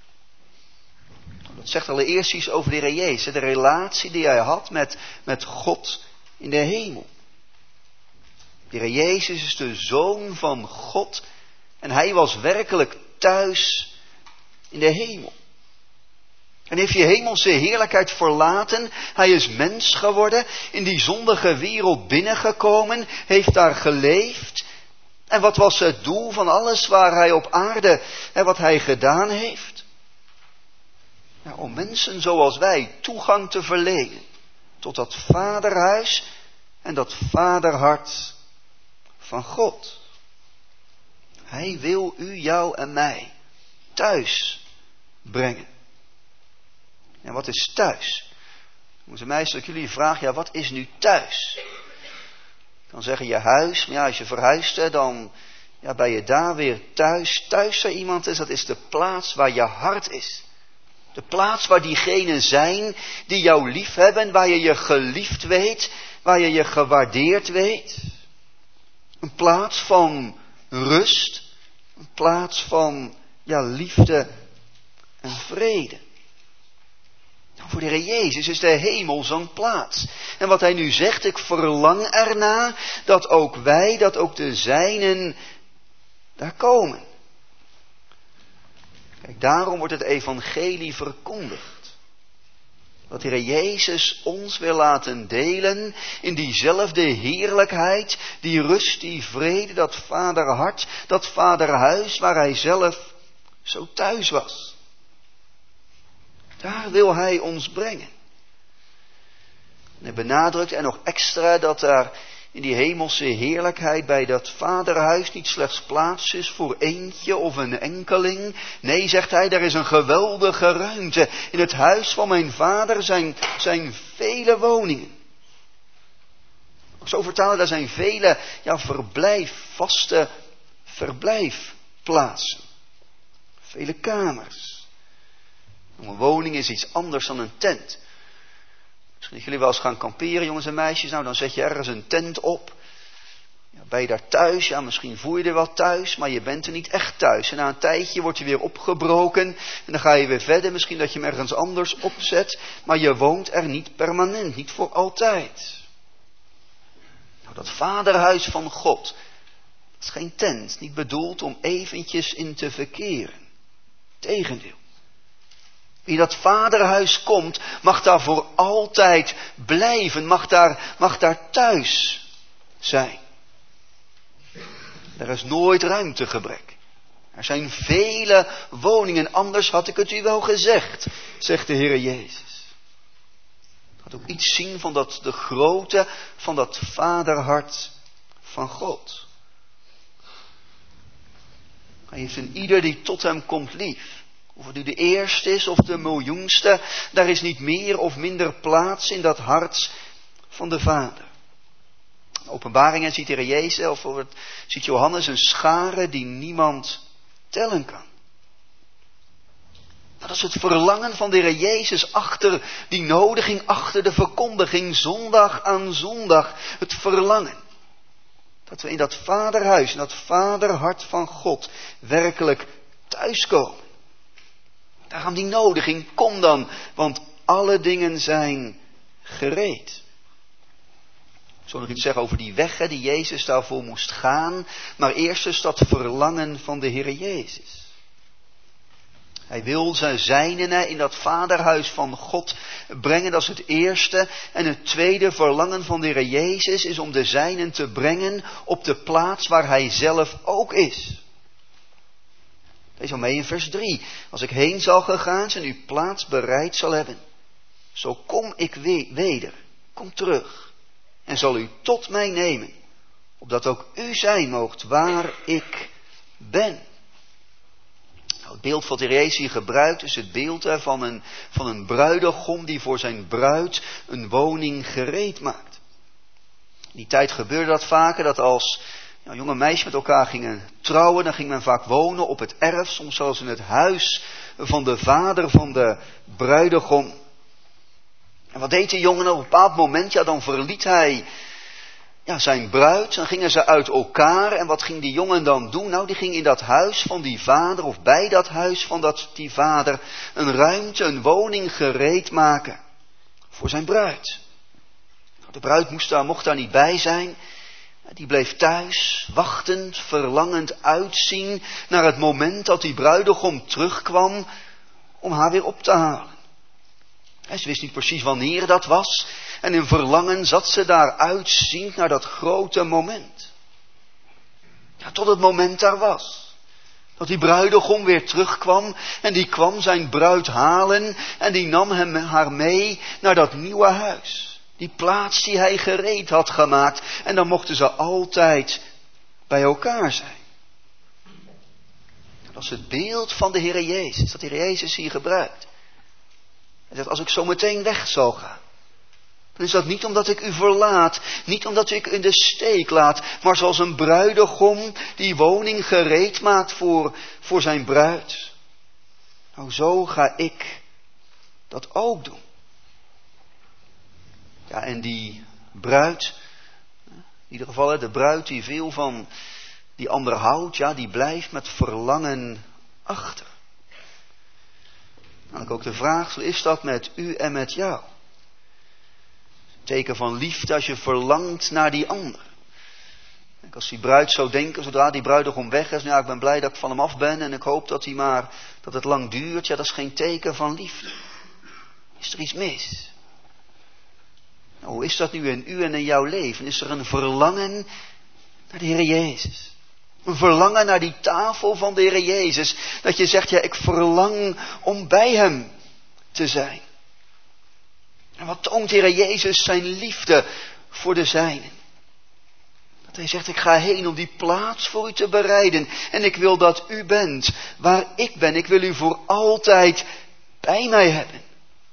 Dat zegt allereerst iets over de Heer Jezus. De relatie die hij had met God in de hemel. De Heer Jezus is de Zoon van God. En hij was werkelijk thuis in de hemel. En heeft die hemelse heerlijkheid verlaten. Hij is mens geworden. In die zondige wereld binnengekomen. Heeft daar geleefd. En wat was het doel van alles waar hij op aarde en wat hij gedaan heeft? Nou, om mensen zoals wij toegang te verlenen. Tot dat vaderhuis en dat vaderhart van God. Hij wil u, jou en mij thuis brengen. En wat is thuis? Onze meisjes, als ik jullie vraag, ja, wat is nu thuis? Dan zeggen je huis, maar ja, als je verhuist, dan ben je daar weer thuis. Thuis, zei iemand, dat is de plaats waar je hart is. De plaats waar diegenen zijn die jou lief hebben, waar je je geliefd weet, waar je je gewaardeerd weet. Een plaats van rust, een plaats van liefde en vrede. Voor de Heer Jezus is de hemel zo'n plaats. En wat hij nu zegt, ik verlang erna dat ook wij, dat ook de zijnen daar komen. Kijk, daarom wordt het evangelie verkondigd. Dat de Heer Jezus ons wil laten delen in diezelfde heerlijkheid, die rust, die vrede, dat vaderhart, dat vaderhuis waar hij zelf zo thuis was. Daar wil hij ons brengen. En hij benadrukt er nog extra dat er in die hemelse heerlijkheid bij dat vaderhuis niet slechts plaats is voor eentje of een enkeling. Nee, zegt hij, er is een geweldige ruimte. In het huis van mijn vader zijn vele woningen. Zo vertalen, daar zijn vele vaste verblijfplaatsen. Vele kamers. Een woning is iets anders dan een tent. Misschien dat jullie wel eens gaan kamperen, jongens en meisjes. Nou, dan zet je ergens een tent op. Ja, ben je daar thuis? Ja, misschien voel je er wel thuis, maar je bent er niet echt thuis. En na een tijdje wordt je weer opgebroken. En dan ga je weer verder. Misschien dat je hem ergens anders opzet. Maar je woont er niet permanent, niet voor altijd. Nou, dat vaderhuis van God, dat is geen tent. Niet bedoeld om eventjes in te verkeren. Tegendeel. Wie dat vaderhuis komt, mag daar voor altijd blijven, mag daar thuis zijn. Er is nooit ruimtegebrek. Er zijn vele woningen, anders had ik het u wel gezegd, zegt de Heer Jezus. Het gaat ook iets zien van de grootte van dat vaderhart van God. Hij heeft een ieder die tot hem komt lief. Of het nu de eerste is of de miljoenste, daar is niet meer of minder plaats in dat hart van de Vader. In Openbaringen ziet de Heer Jezus, of ziet Johannes een schare die niemand tellen kan. Dat is het verlangen van de Heer Jezus achter die nodiging, achter de verkondiging, zondag aan zondag. Het verlangen. Dat we in dat vaderhuis, in dat vaderhart van God, werkelijk thuiskomen. Daarom die nodiging, kom dan, want alle dingen zijn gereed. Ik zal nog iets zeggen over die weg die Jezus daarvoor moest gaan. Maar eerst is dat verlangen van de Heer Jezus. Hij wil zijn zijnen in dat vaderhuis van God brengen, dat is het eerste. En het tweede verlangen van de Heer Jezus is om de zijnen te brengen op de plaats waar hij zelf ook is. Lees al mee in vers 3. Als ik heen zal gegaan en uw plaats bereid zal hebben, zo kom ik weder, kom terug en zal u tot mij nemen, opdat ook u zijn moogt waar ik ben. Het beeld wat de Heer Jezus hier gebruikt is het beeld van een bruidegom die voor zijn bruid een woning gereed maakt. In die tijd gebeurde dat vaker, dat als jonge meisjes met elkaar gingen trouwen, dan ging men vaak wonen op het erf, soms zelfs in het huis van de vader van de bruidegom. En wat deed de jongen op een bepaald moment? Ja, dan verliet hij zijn bruid, dan gingen ze uit elkaar. En wat ging die jongen dan doen? Nou, die ging in dat huis van die vader, of bij dat huis van die vader, een ruimte, een woning gereed maken voor zijn bruid. De bruid mocht daar niet bij zijn. Die bleef thuis, wachtend, verlangend uitzien naar het moment dat die bruidegom terugkwam om haar weer op te halen. Ze wist niet precies wanneer dat was. En in verlangen zat ze daar uitziend naar dat grote moment. Ja, tot het moment daar was. Dat die bruidegom weer terugkwam. En die kwam zijn bruid halen. En die nam haar mee naar dat nieuwe huis. Die plaats die hij gereed had gemaakt. En dan mochten ze altijd bij elkaar zijn. Dat is het beeld van de Heer Jezus. Dat de Heer Jezus hier gebruikt. Hij zegt, als ik zo meteen weg zal gaan, dan is dat niet omdat ik u verlaat, niet omdat ik u in de steek laat, maar zoals een bruidegom die woning gereed maakt voor zijn bruid. Nou, zo ga ik dat ook doen. Ja, en die bruid, in ieder geval de bruid die veel van die ander houdt, ja, die blijft met verlangen achter. Dan ook de vraag, zo is dat met u en met jou? Teken van liefde als je verlangt naar die ander. Als die bruid zou denken, zodra die bruidegom weg is, nou, ik ben blij dat ik van hem af ben en ik hoop dat het lang duurt. Ja, dat is geen teken van liefde. Is er iets mis? Nou, hoe is dat nu in u en in jouw leven? Is er een verlangen naar de Heer Jezus? Een verlangen naar die tafel van de Heer Jezus. Dat je zegt, ja, ik verlang om bij hem te zijn. En wat toont de Heer Jezus zijn liefde voor de zijnen? Dat hij zegt, ik ga heen om die plaats voor u te bereiden. En ik wil dat u bent waar ik ben. Ik wil u voor altijd bij mij hebben.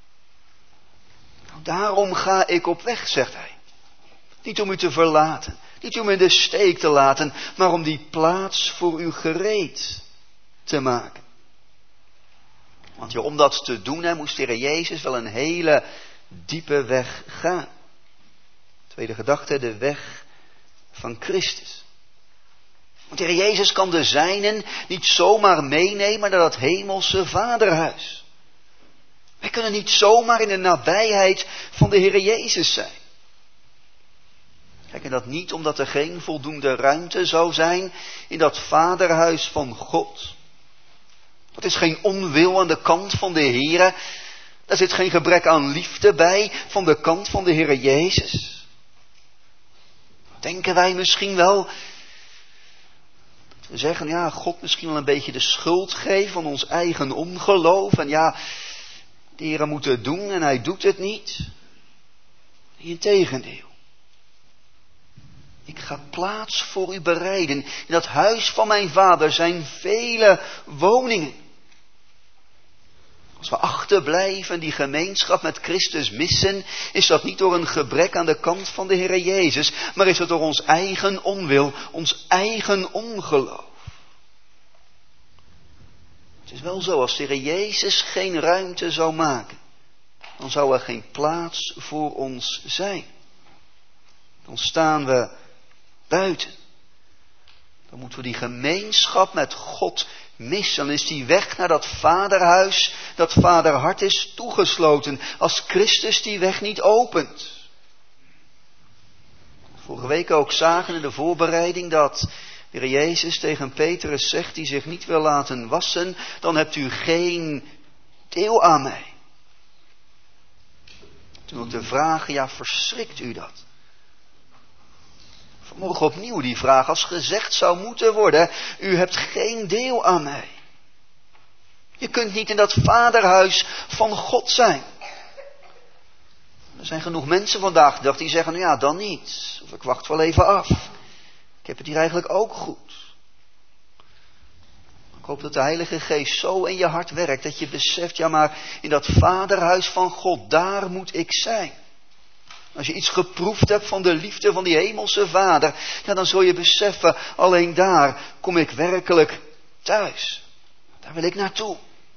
Nou, daarom ga ik op weg, zegt hij. Niet om u te verlaten. Niet om in de steek te laten, maar om die plaats voor u gereed te maken. Want om dat te doen, moest de Heer Jezus wel een hele diepe weg gaan. Tweede gedachte, de weg van Christus. Want de Heer Jezus kan de zijnen niet zomaar meenemen naar dat hemelse vaderhuis. Wij kunnen niet zomaar in de nabijheid van de Heer Jezus zijn. Kijk, en dat niet omdat er geen voldoende ruimte zou zijn in dat vaderhuis van God. Dat is geen onwil aan de kant van de Heere. Daar zit geen gebrek aan liefde bij van de kant van de Heere Jezus. Denken wij misschien wel, dat we zeggen, ja, God misschien wel een beetje de schuld geeft van ons eigen ongeloof. En ja, de Heere moet het doen en hij doet het niet. Integendeel. Ik ga plaats voor u bereiden. In dat huis van mijn vader zijn vele woningen. Als we achterblijven, die gemeenschap met Christus missen, is dat niet door een gebrek aan de kant van de Heer Jezus, maar is het door ons eigen onwil, ons eigen ongeloof. Het is wel zo, als de Heer Jezus geen ruimte zou maken, dan zou er geen plaats voor ons zijn. Dan staan we buiten. Dan moeten we die gemeenschap met God missen. Dan is die weg naar dat vaderhuis, dat vaderhart is toegesloten. Als Christus die weg niet opent. Vorige week ook zagen in de voorbereiding dat de Heer Jezus tegen Petrus zegt, die zich niet wil laten wassen, dan hebt u geen deel aan mij. Toen ook de vraag, ja, verschrikt u dat? Vanmorgen opnieuw die vraag, als gezegd zou moeten worden, u hebt geen deel aan mij. Je kunt niet in dat vaderhuis van God zijn. Er zijn genoeg mensen vandaag de dag die zeggen, nou ja, dan niet. Of ik wacht wel even af. Ik heb het hier eigenlijk ook goed. Ik hoop dat de Heilige Geest zo in je hart werkt, dat je beseft, ja maar in dat vaderhuis van God, daar moet ik zijn. Als je iets geproefd hebt van de liefde van die hemelse vader, ja, dan zul je beseffen, alleen daar kom ik werkelijk thuis. Daar wil ik naartoe.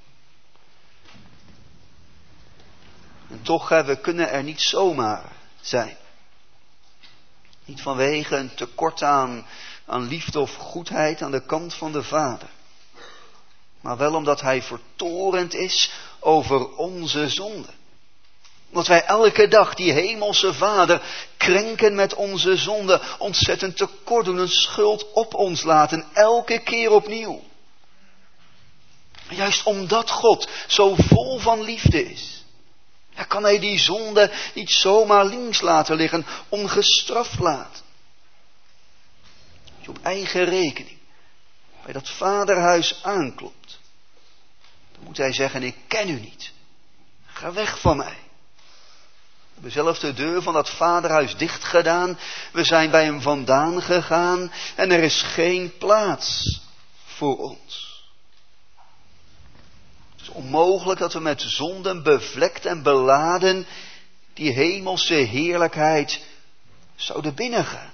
En toch, we kunnen er niet zomaar zijn. Niet vanwege een tekort aan liefde of goedheid aan de kant van de Vader. Maar wel omdat Hij vertorend is over onze zonde. Omdat wij elke dag die hemelse Vader krenken met onze zonde, ontzettend tekort doen, een schuld op ons laten, elke keer opnieuw. En juist omdat God zo vol van liefde is, ja, kan Hij die zonde niet zomaar links laten liggen, ongestraft laten. Als je op eigen rekening bij dat vaderhuis aanklopt, dan moet Hij zeggen, ik ken u niet. Ga weg van mij. We hebben zelf de deur van dat vaderhuis dicht gedaan. We zijn bij hem vandaan gegaan en er is geen plaats voor ons. Het is onmogelijk dat we met zonden bevlekt en beladen die hemelse heerlijkheid zouden binnengaan.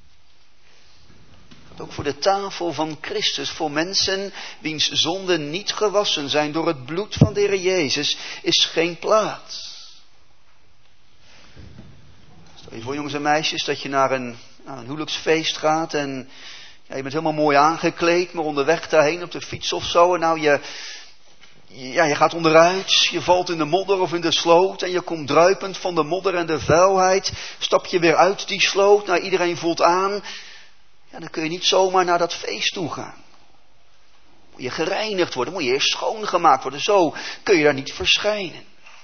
Ook voor de tafel van Christus, voor mensen wiens zonden niet gewassen zijn door het bloed van de Heer Jezus, is geen plaats. Stel je voor, jongens en meisjes, dat je naar een huwelijksfeest gaat en ja, je bent helemaal mooi aangekleed, maar onderweg daarheen op de fiets of zo, en nou je gaat onderuit, je valt in de modder of in de sloot en je komt druipend van de modder en de vuilheid, stap je weer uit die sloot, nou iedereen voelt aan, ja, dan kun je niet zomaar naar dat feest toe gaan. Moet je gereinigd worden, moet je eerst schoongemaakt worden, zo kun je daar niet verschijnen.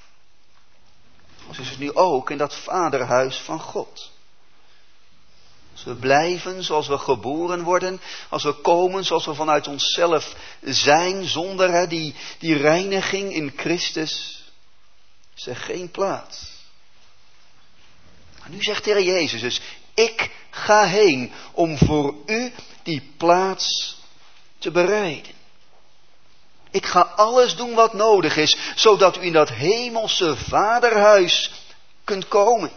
Zo is het nu ook in dat vaderhuis van God. Als we blijven zoals we geboren worden, als we komen zoals we vanuit onszelf zijn, zonder die reiniging in Christus, is er geen plaats. Maar nu zegt de Heer Jezus dus, ik ga heen om voor u die plaats te bereiden. Ik ga alles doen wat nodig is, zodat u in dat hemelse vaderhuis kunt komen.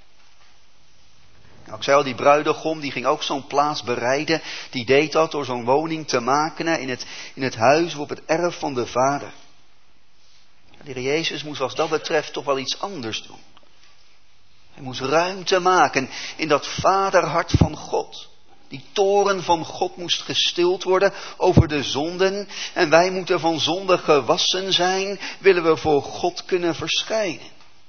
Nou, ik zei al, die bruidegom, die ging ook zo'n plaats bereiden. Die deed dat door zo'n woning te maken in het huis of op het erf van de vader. De Heer Jezus moest wat dat betreft toch wel iets anders doen. Hij moest ruimte maken in dat vaderhart van God. Die toren van God moest gestild worden over de zonden. En wij moeten van zonde gewassen zijn, willen we voor God kunnen verschijnen.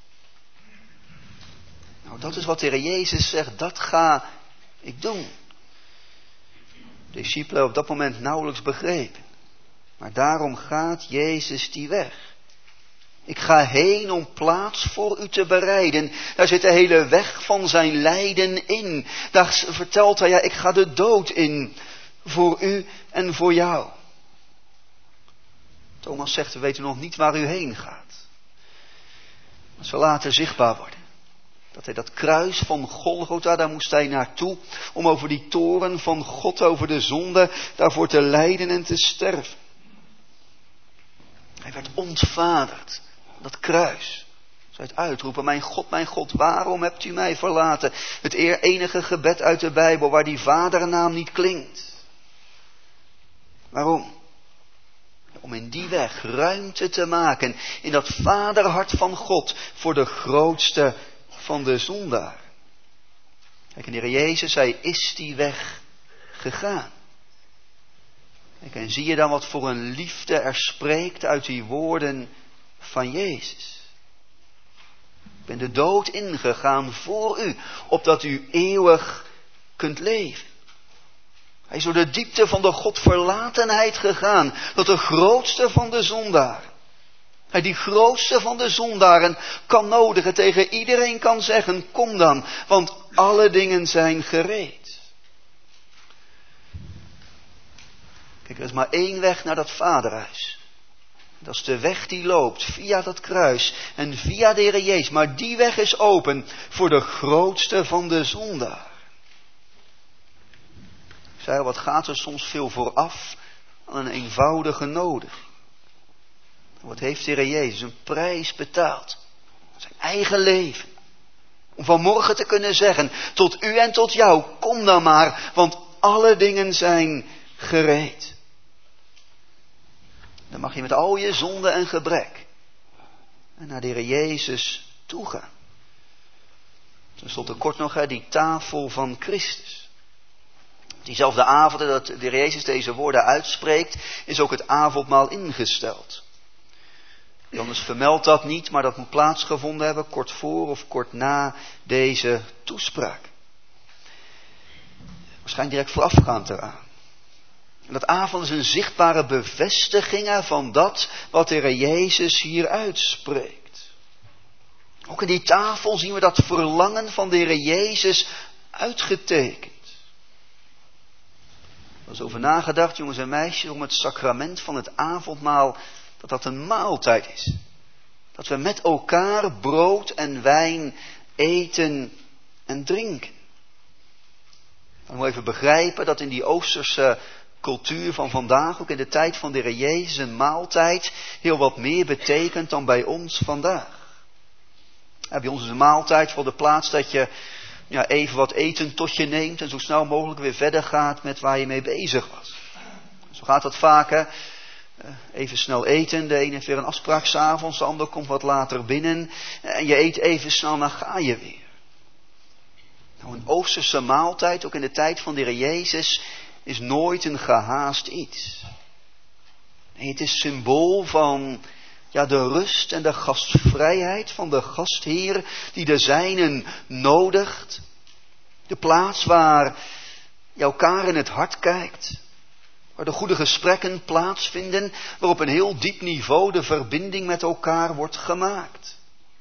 Nou, dat is wat de Heer Jezus zegt, dat ga ik doen. De discipelen hebben op dat moment nauwelijks begrepen. Maar daarom gaat Jezus die weg. Ik ga heen om plaats voor u te bereiden. Daar zit de hele weg van zijn lijden in. Daar vertelt hij, ja, ik ga de dood in. Voor u en voor jou. Thomas zegt, we weten nog niet waar u heen gaat. Dat zal later zichtbaar worden. Dat hij dat kruis van Golgotha, daar moest hij naartoe. Om over die toren van God, over de zonde, daarvoor te lijden en te sterven. Hij werd ontvaderd. Dat kruis. Zou het uitroepen, mijn God, waarom hebt u mij verlaten? Het enige gebed uit de Bijbel waar die vadernaam niet klinkt. Waarom? Om in die weg ruimte te maken in dat vaderhart van God voor de grootste van de zondaar. Kijk, en de Heer Jezus, hij is die weg gegaan. Kijk, en zie je dan wat voor een liefde er spreekt uit die woorden van Jezus. Ik ben de dood ingegaan voor u, opdat u eeuwig kunt leven. Hij is door de diepte van de Godverlatenheid gegaan, tot de grootste van de zondaren. Hij die grootste van de zondaren kan nodigen, tegen iedereen kan zeggen, kom dan, want alle dingen zijn gereed. Kijk, er is maar één weg naar dat vaderhuis. Dat is de weg die loopt via dat kruis en via de Heer Jezus. Maar die weg is open voor de grootste van de zondaar. Ik zei al, wat gaat er soms veel vooraf aan een eenvoudige nodiging. Wat heeft de Heer Jezus een prijs betaald? Zijn eigen leven. Om vanmorgen te kunnen zeggen, tot u en tot jou, kom dan maar, want alle dingen zijn gereed. Dan mag je met al je zonde en gebrek en naar de Heer Jezus toegaan. Ten slotte kort nog, die tafel van Christus. Diezelfde avond dat de Heer Jezus deze woorden uitspreekt, is ook het avondmaal ingesteld. Johannes vermeldt dat niet, maar dat moet plaatsgevonden hebben kort voor of kort na deze toespraak. Waarschijnlijk direct voorafgaand eraan. En dat avond is een zichtbare bevestiging van dat wat de Heer Jezus hier uitspreekt. Ook in die tafel zien we dat verlangen van de Heer Jezus uitgetekend. Er is over nagedacht, jongens en meisjes, om het sacrament van het avondmaal, dat een maaltijd is. Dat we met elkaar brood en wijn eten en drinken. Dan moet je even begrijpen dat in die Oosterse cultuur van vandaag, ook in de tijd van de Heer Jezus, een maaltijd heel wat meer betekent dan bij ons vandaag. Bij ons is een maaltijd voor de plaats dat je even wat eten tot je neemt en zo snel mogelijk weer verder gaat met waar je mee bezig was. Zo gaat dat vaak, even snel eten, de ene heeft weer een afspraak 's avonds, de ander komt wat later binnen en je eet even snel, dan ga je weer. Nou, een Oosterse maaltijd, ook in de tijd van de Heer Jezus, is nooit een gehaast iets. Nee, het is symbool van de rust en de gastvrijheid van de gastheer die de zijnen nodigt. De plaats waar je elkaar in het hart kijkt. Waar de goede gesprekken plaatsvinden. Waar op een heel diep niveau de verbinding met elkaar wordt gemaakt.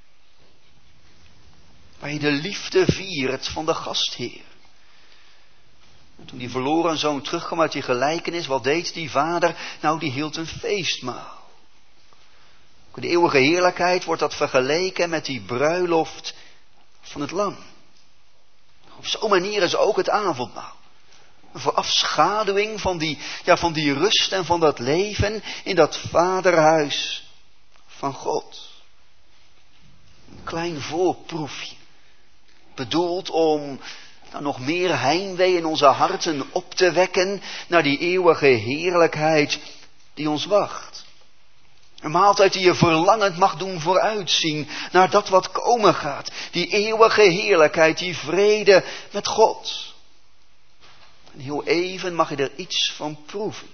Waar je de liefde viert van de gastheer. En toen die verloren zoon terugkwam uit die gelijkenis, wat deed die vader? Nou, die hield een feestmaal. De eeuwige heerlijkheid wordt dat vergeleken met die bruiloft van het lam. Op zo'n manier is ook het avondmaal. Een voorafschaduwing van die rust en van dat leven in dat vaderhuis van God. Een klein voorproefje. Bedoeld om nog meer heimwee in onze harten op te wekken naar die eeuwige heerlijkheid die ons wacht. Een maaltijd die je verlangend mag doen vooruitzien naar dat wat komen gaat. Die eeuwige heerlijkheid, die vrede met God. En heel even mag je er iets van proeven.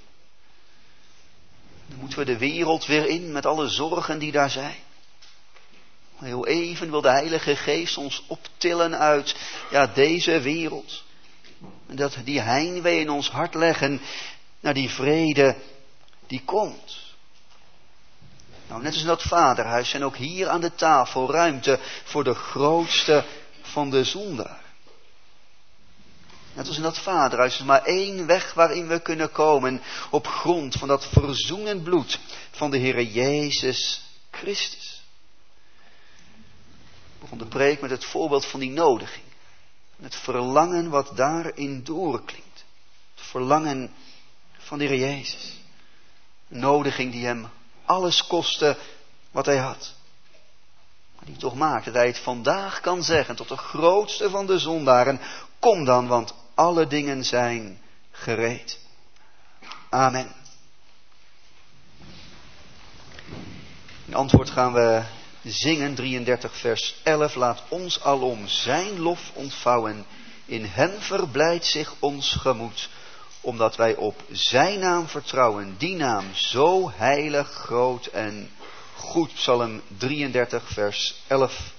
Dan moeten we de wereld weer in met alle zorgen die daar zijn. Heel even wil de Heilige Geest ons optillen uit deze wereld. En dat die heimwee in ons hart leggen naar die vrede die komt. Nou, net als in dat vaderhuis zijn ook hier aan de tafel ruimte voor de grootste van de zondaar. Net als in dat vaderhuis is maar één weg waarin we kunnen komen op grond van dat verzoenend bloed van de Heere Jezus Christus. Ik begon de preek met het voorbeeld van die nodiging. Het verlangen wat daarin doorklinkt. Het verlangen van de Heer Jezus. Een nodiging die hem alles kostte wat hij had. Maar die toch maakt dat hij het vandaag kan zeggen tot de grootste van de zondaren. Kom dan, want alle dingen zijn gereed. Amen. In antwoord gaan we zingen, 33 vers 11. Laat ons alom zijn lof ontvouwen. In hem verblijdt zich ons gemoed. Omdat wij op zijn naam vertrouwen. Die naam zo heilig, groot en goed. Psalm 33 vers 11.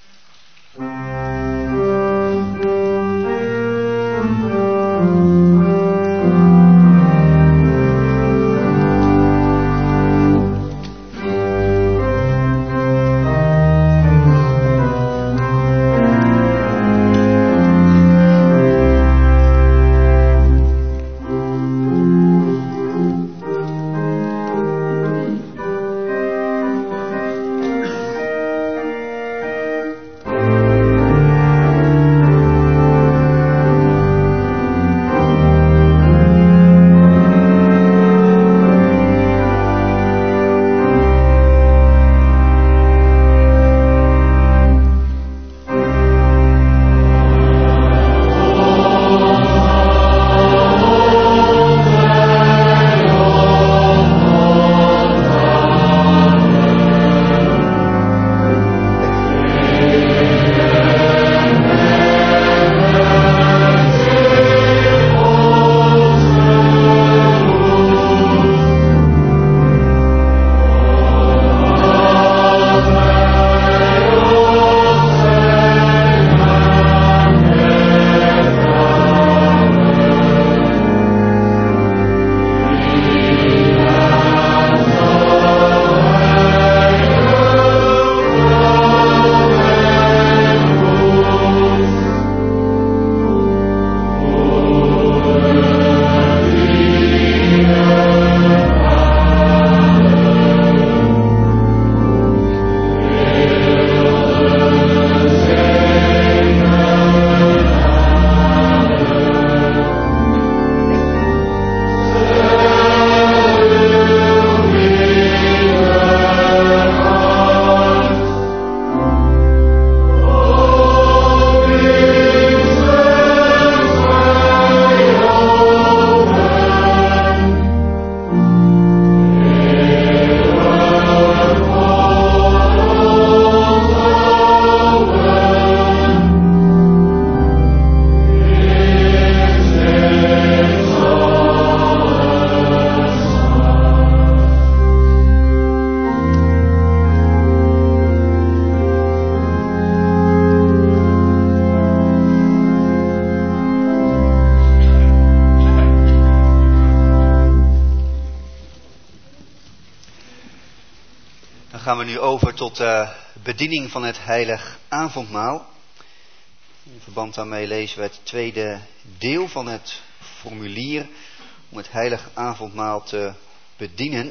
Gaan we nu over tot de bediening van het heilig avondmaal. In verband daarmee lezen we het tweede deel van het formulier om het heilig avondmaal te bedienen.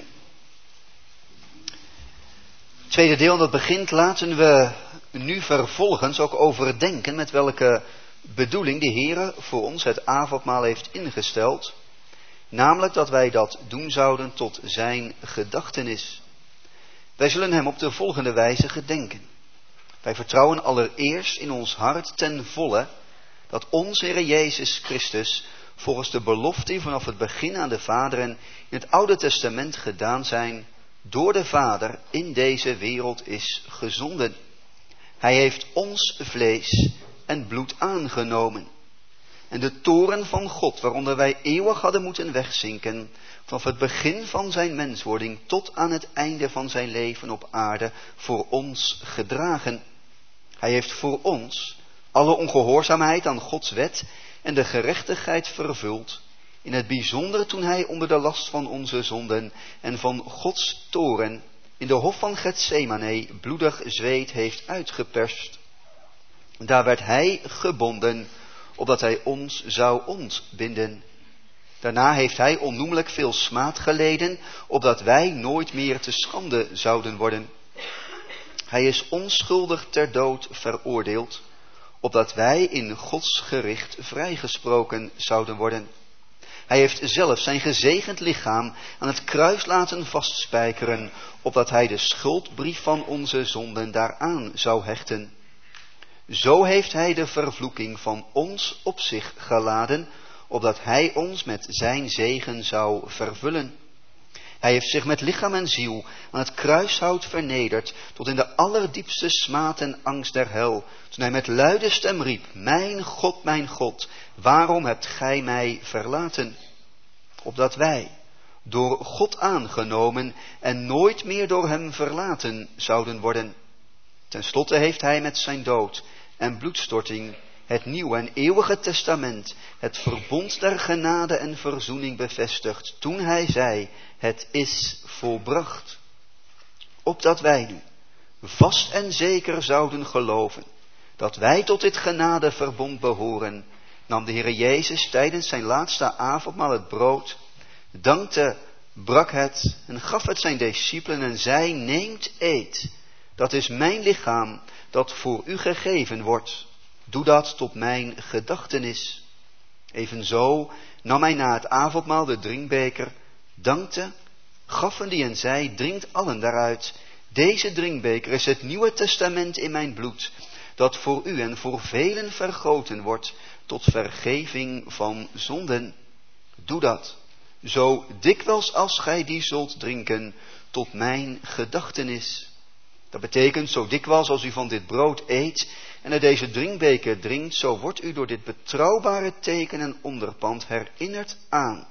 Het tweede deel dat begint, laten we nu vervolgens ook overdenken met welke bedoeling de Heere voor ons het avondmaal heeft ingesteld. Namelijk dat wij dat doen zouden tot zijn gedachtenis. Wij zullen hem op de volgende wijze gedenken. Wij vertrouwen allereerst in ons hart ten volle dat onze Heer Jezus Christus volgens de belofte die vanaf het begin aan de vaderen in het Oude Testament gedaan zijn, door de Vader in deze wereld is gezonden. Hij heeft ons vlees en bloed aangenomen. En de toorn van God, waaronder wij eeuwig hadden moeten wegzinken, vanaf het begin van zijn menswording tot aan het einde van zijn leven op aarde, voor ons gedragen. Hij heeft voor ons alle ongehoorzaamheid aan Gods wet en de gerechtigheid vervuld, in het bijzonder toen hij onder de last van onze zonden en van Gods toorn in de hof van Getsemane bloedig zweet heeft uitgeperst. Daar werd hij gebonden, opdat hij ons zou ontbinden. Daarna heeft hij onnoemelijk veel smaad geleden, opdat wij nooit meer te schande zouden worden. Hij is onschuldig ter dood veroordeeld, opdat wij in Gods gericht vrijgesproken zouden worden. Hij heeft zelf zijn gezegend lichaam aan het kruis laten vastspijkeren, opdat hij de schuldbrief van onze zonden daaraan zou hechten. Zo heeft hij de vervloeking van ons op zich geladen, opdat hij ons met zijn zegen zou vervullen. Hij heeft zich met lichaam en ziel aan het kruishout vernederd, tot in de allerdiepste smaad en angst der hel, toen hij met luide stem riep, mijn God, waarom hebt gij mij verlaten? Opdat wij, door God aangenomen en nooit meer door hem verlaten zouden worden. Ten slotte heeft hij met zijn dood en bloedstorting het nieuwe en eeuwige testament, het verbond der genade en verzoening bevestigd, toen hij zei, het is volbracht. Opdat wij nu vast en zeker zouden geloven, dat wij tot dit genadeverbond behoren, nam de Heere Jezus tijdens zijn laatste avondmaal het brood, dankte, brak het en gaf het zijn discipelen en zei, neemt, eet, dat is mijn lichaam dat voor u gegeven wordt. Doe dat tot mijn gedachtenis. Evenzo nam hij na het avondmaal de drinkbeker, dankte, gaf hem die en zei, drinkt allen daaruit. Deze drinkbeker is het nieuwe testament in mijn bloed, dat voor u en voor velen vergoten wordt tot vergeving van zonden. Doe dat, zo dikwijls als gij die zult drinken, tot mijn gedachtenis. Dat betekent, zo dikwijls als u van dit brood eet en uit deze drinkbeker drinkt, zo wordt u door dit betrouwbare teken en onderpand herinnerd aan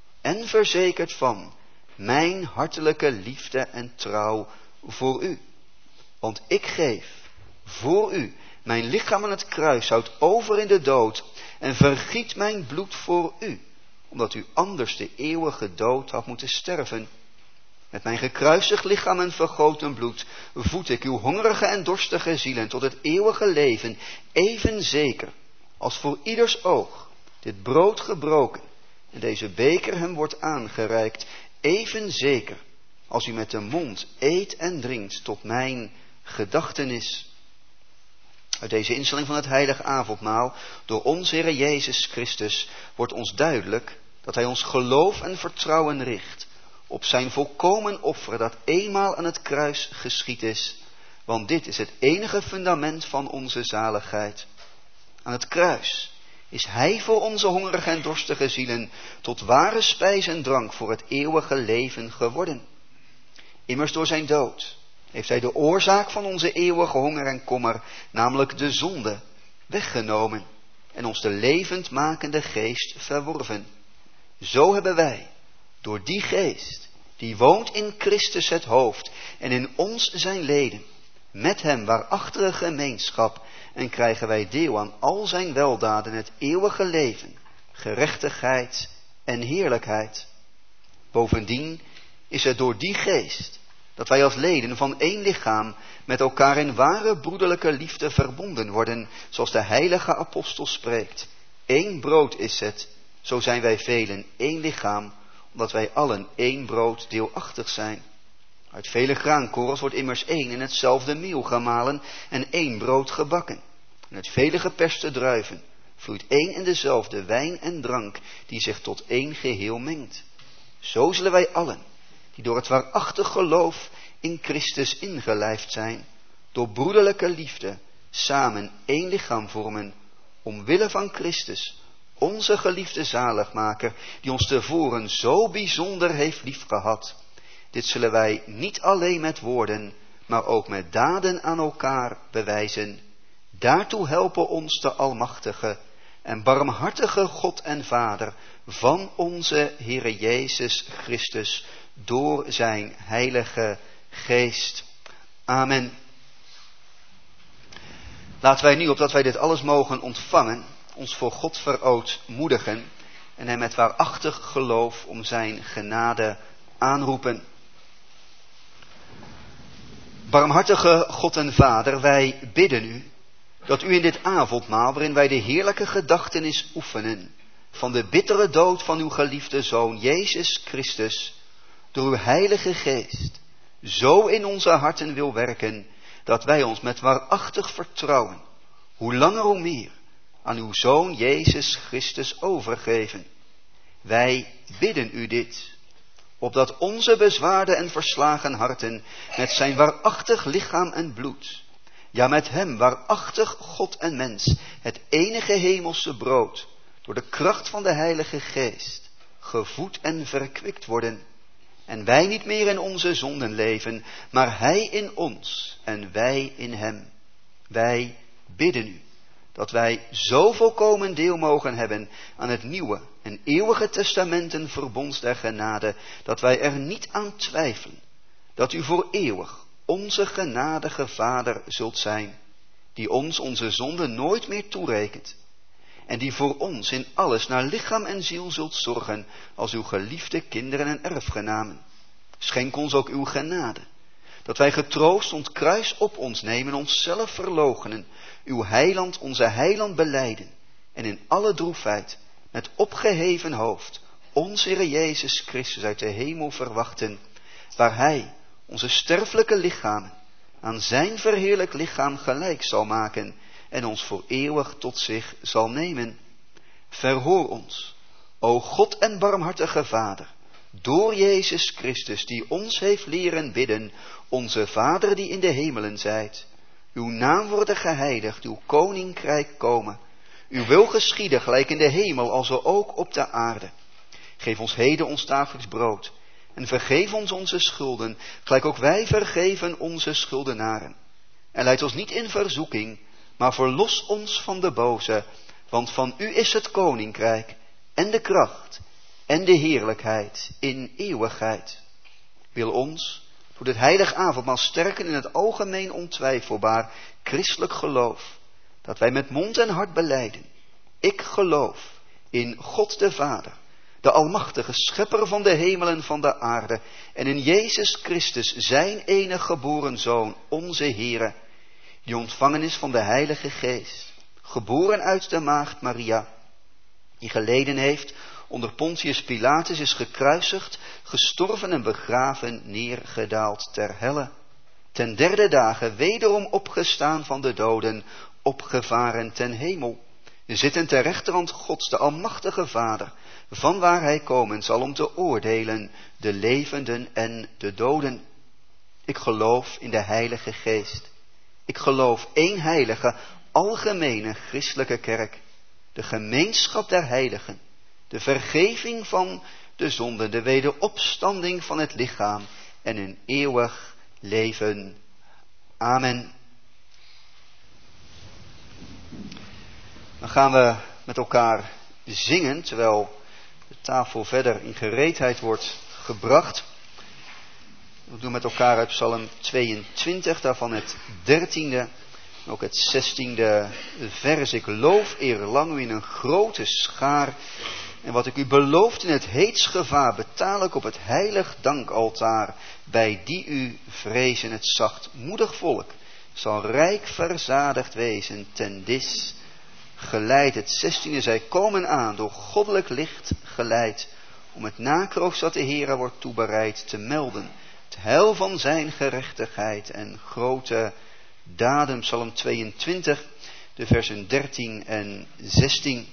en verzekerd van mijn hartelijke liefde en trouw voor u. Want ik geef voor u mijn lichaam aan het kruishout over in de dood en vergiet mijn bloed voor u, omdat u anders de eeuwige dood had moeten sterven. Met mijn gekruisigd lichaam en vergoten bloed voed ik uw hongerige en dorstige zielen tot het eeuwige leven, even zeker als voor ieders oog dit brood gebroken en deze beker hem wordt aangereikt, even zeker als u met de mond eet en drinkt tot mijn gedachtenis. Uit deze instelling van het heilige avondmaal door onze Heer Jezus Christus wordt ons duidelijk dat hij ons geloof en vertrouwen richt op zijn volkomen offer dat eenmaal aan het kruis geschied is, want dit is het enige fundament van onze zaligheid. Aan het kruis is hij voor onze hongerige en dorstige zielen tot ware spijs en drank voor het eeuwige leven geworden. Immers door zijn dood heeft hij de oorzaak van onze eeuwige honger en kommer, namelijk de zonde, weggenomen en ons de levendmakende geest verworven. Zo hebben wij, door die geest, die woont in Christus het hoofd en in ons zijn leden, met hem waarachtige gemeenschap en krijgen wij deel aan al zijn weldaden, het eeuwige leven, gerechtigheid en heerlijkheid. Bovendien is het door die geest dat wij als leden van één lichaam met elkaar in ware broederlijke liefde verbonden worden, zoals de heilige apostel spreekt. Eén brood is het, zo zijn wij velen één lichaam, omdat wij allen één brood deelachtig zijn. Uit vele graankorrels wordt immers één en hetzelfde meel gemalen en één brood gebakken. En uit vele geperste druiven vloeit één en dezelfde wijn en drank, die zich tot één geheel mengt. Zo zullen wij allen, die door het waarachtig geloof in Christus ingelijfd zijn, door broederlijke liefde samen één lichaam vormen, omwille van Christus, onze geliefde zaligmaker, die ons tevoren zo bijzonder heeft liefgehad. Dit zullen wij niet alleen met woorden, maar ook met daden aan elkaar bewijzen. Daartoe helpen ons de almachtige en barmhartige God en Vader van onze Heere Jezus Christus, door zijn heilige geest. Amen. Laten wij nu, opdat wij dit alles mogen ontvangen, ons voor God verootmoedigen en hem met waarachtig geloof om zijn genade aanroepen. Barmhartige God en Vader, wij bidden u dat u in dit avondmaal, waarin wij de heerlijke gedachtenis oefenen van de bittere dood van uw geliefde Zoon Jezus Christus, door uw heilige geest zo in onze harten wil werken, dat wij ons met waarachtig vertrouwen, hoe langer hoe meer, aan uw Zoon Jezus Christus overgeven. Wij bidden u dit, opdat onze bezwaarde en verslagen harten met zijn waarachtig lichaam en bloed, ja met hem waarachtig God en mens, het enige hemelse brood, door de kracht van de Heilige Geest, gevoed en verkwikt worden. En wij niet meer in onze zonden leven, maar hij in ons en wij in hem. Wij bidden u, dat wij zo volkomen deel mogen hebben aan het nieuwe en eeuwige testamenten verbonds der genade, dat wij er niet aan twijfelen, dat u voor eeuwig onze genadige Vader zult zijn, die ons onze zonden nooit meer toerekent, en die voor ons in alles naar lichaam en ziel zult zorgen als uw geliefde kinderen en erfgenamen. Schenk ons ook uw genade, dat wij getroost ons kruis op ons nemen, onszelf verloochenen, uw heiland, onze heiland belijden, en in alle droefheid, met opgeheven hoofd, onze Heer Jezus Christus uit de hemel verwachten, waar hij onze sterfelijke lichamen aan zijn verheerlijk lichaam gelijk zal maken en ons voor eeuwig tot zich zal nemen. Verhoor ons, o God en barmhartige Vader, door Jezus Christus, die ons heeft leren bidden, onze Vader die in de hemelen zijt. Uw naam worden geheiligd, uw koninkrijk komen. Uw wil geschieden, gelijk in de hemel, alzo ook op de aarde. Geef ons heden ons dagelijks brood. En vergeef ons onze schulden, gelijk ook wij vergeven onze schuldenaren. En leid ons niet in verzoeking, maar verlos ons van de boze. Want van u is het koninkrijk, en de kracht, en de heerlijkheid in eeuwigheid. Wil ons door dit heilig avondmaal sterken in het algemeen ontwijfelbaar christelijk geloof, dat wij met mond en hart belijden: ik geloof in God de Vader, de almachtige schepper van de hemel en van de aarde, en in Jezus Christus, zijn enige geboren Zoon, onze Heere, die ontvangen is van de Heilige Geest, geboren uit de maagd Maria, die geleden heeft onder Pontius Pilatus, is gekruisigd, gestorven en begraven, neergedaald ter helle. Ten derde dagen wederom opgestaan van de doden, opgevaren ten hemel. Zitten ter rechterhand Gods, de almachtige Vader, van waar hij komen zal om te oordelen de levenden en de doden. Ik geloof in de Heilige Geest. Ik geloof één heilige, algemene christelijke kerk, de gemeenschap der heiligen, de vergeving van de zonden, de wederopstanding van het lichaam en een eeuwig leven. Amen. Dan gaan we met elkaar zingen, terwijl de tafel verder in gereedheid wordt gebracht. We doen met elkaar uit Psalm 22, daarvan het 13e en ook het 16e vers. Ik loof eerlang u in een grote schaar. En wat ik u belooft in het heetsgevaar, betaal ik op het heilig dankaltaar. Bij die u vrezen, het zachtmoedig volk zal rijk verzadigd wezen, ten dis geleid. Het 16e, zij komen aan, door goddelijk licht geleid, om het nakroost dat de Heere wordt toebereid te melden, het heil van zijn gerechtigheid en grote daden. Psalm 22, de versen 13 en 16.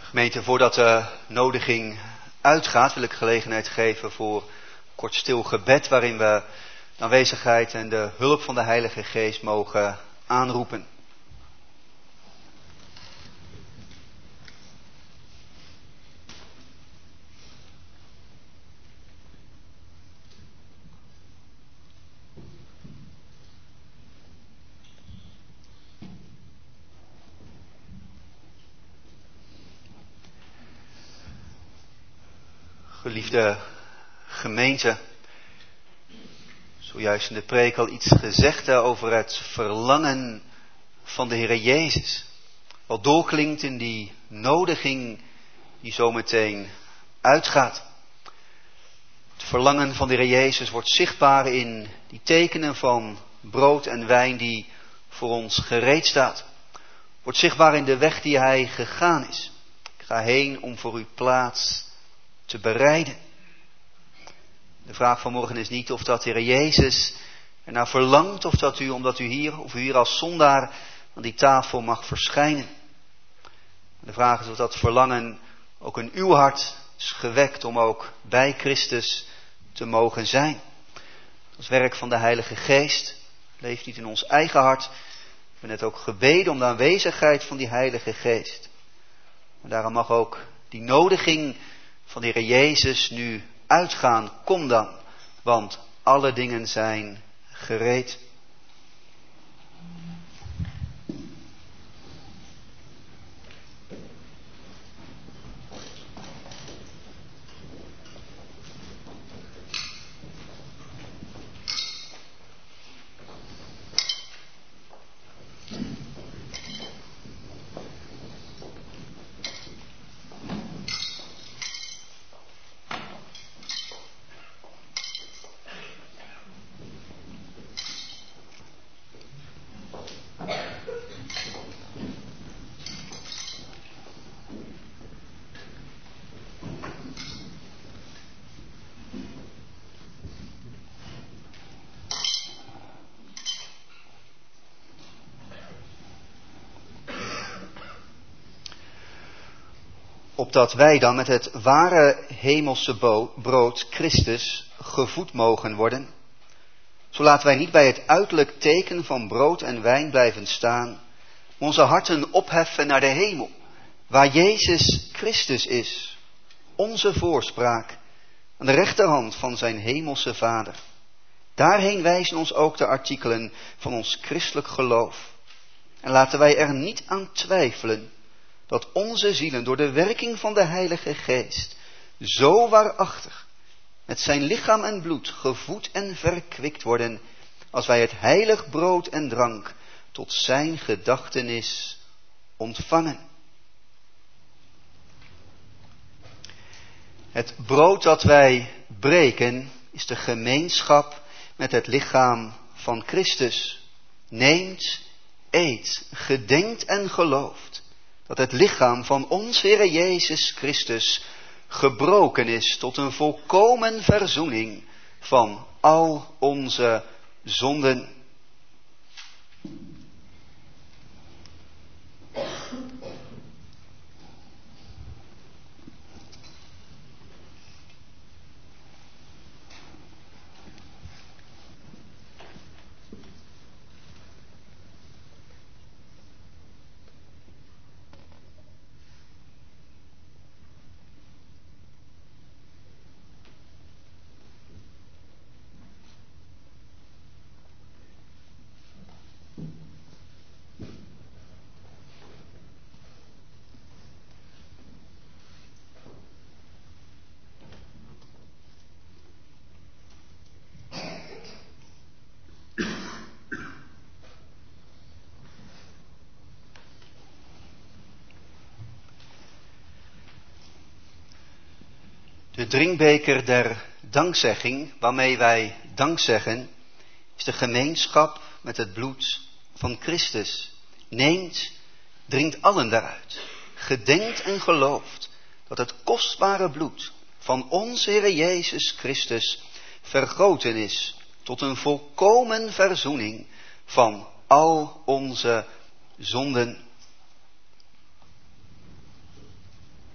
Gemeente, voordat de nodiging uitgaat, wil ik gelegenheid geven voor kort stil gebed, waarin we de aanwezigheid en de hulp van de Heilige Geest mogen aanroepen. Geliefde gemeente, zojuist in de preek al iets gezegd over het verlangen van de Heer Jezus. Wat doorklinkt in die nodiging die zo meteen uitgaat. Het verlangen van de Heer Jezus wordt zichtbaar in die tekenen van brood en wijn die voor ons gereed staat. Wordt zichtbaar in de weg die Hij gegaan is. Ik ga heen om voor u plaats te bereiden. De vraag van morgen is niet of dat de Heer Jezus ernaar verlangt, of dat u, omdat u hier als zondaar aan die tafel mag verschijnen. De vraag is of dat verlangen ook in uw hart is gewekt om ook bij Christus te mogen zijn. Als werk van de Heilige Geest leeft niet in ons eigen hart. We hebben net ook gebeden om de aanwezigheid van die Heilige Geest. Maar daarom mag ook die nodiging van de Heer Jezus nu uitgaan. Kom dan, want alle dingen zijn gereed. Opdat wij dan met het ware hemelse brood, Christus, gevoed mogen worden. Zo laten wij niet bij het uiterlijk teken van brood en wijn blijven staan, maar onze harten opheffen naar de hemel, waar Jezus Christus is, onze voorspraak, aan de rechterhand van zijn hemelse Vader. Daarheen wijzen ons ook de artikelen van ons christelijk geloof. En laten wij er niet aan twijfelen dat onze zielen door de werking van de Heilige Geest zo waarachtig met zijn lichaam en bloed gevoed en verkwikt worden, als wij het heilig brood en drank tot zijn gedachtenis ontvangen. Het brood dat wij breken is de gemeenschap met het lichaam van Christus. Neemt, eet, gedenkt en gelooft dat het lichaam van ons Heere Jezus Christus gebroken is tot een volkomen verzoening van al onze zonden. De drinkbeker der dankzegging, waarmee wij dankzeggen, is de gemeenschap met het bloed van Christus. Neemt, drinkt allen daaruit. Gedenkt en gelooft dat het kostbare bloed van onze Heere Jezus Christus vergoten is tot een volkomen verzoening van al onze zonden.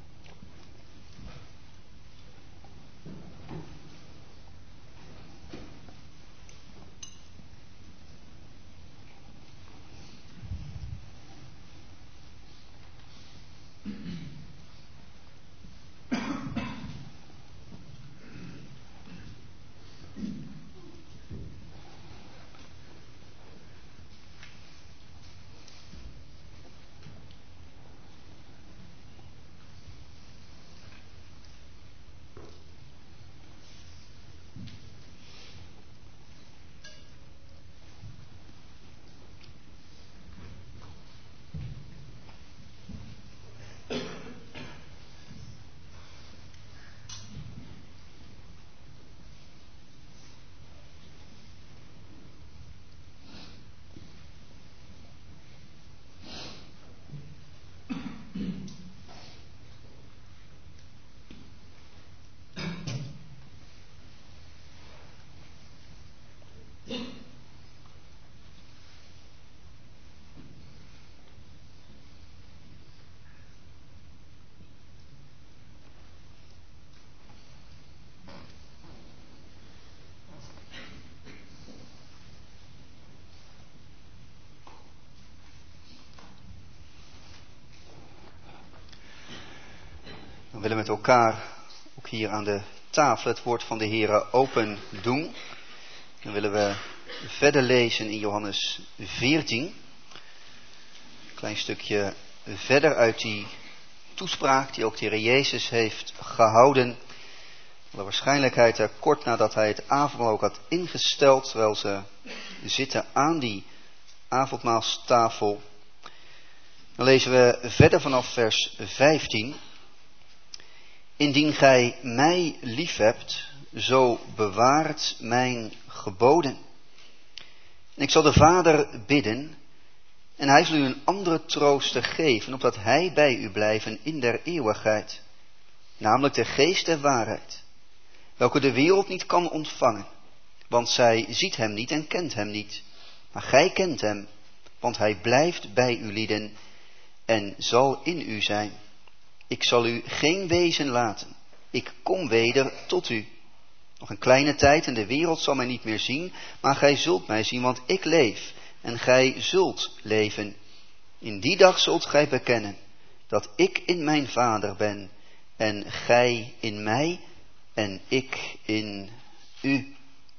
willen met elkaar ook hier aan de tafel het woord van de Heere open doen. Dan willen we verder lezen in Johannes 14. Een klein stukje verder uit die toespraak die ook de Heer Jezus heeft gehouden. De waarschijnlijkheid er kort nadat hij het avondmaal ook had ingesteld, terwijl ze zitten aan die avondmaalstafel. Dan lezen we verder vanaf vers 15. Indien gij mij liefhebt, zo bewaart mijn geboden. En ik zal de Vader bidden, en hij zal u een andere trooster geven, opdat hij bij u blijven in der eeuwigheid. Namelijk de geest der waarheid, welke de wereld niet kan ontvangen, want zij ziet hem niet en kent hem niet. Maar gij kent hem, want hij blijft bij u lieden en zal in u zijn. Ik zal u geen wezen laten. Ik kom weder tot u. Nog een kleine tijd en de wereld zal mij niet meer zien, maar gij zult mij zien, want ik leef en gij zult leven. In die dag zult gij bekennen dat ik in mijn Vader ben en gij in mij en ik in u.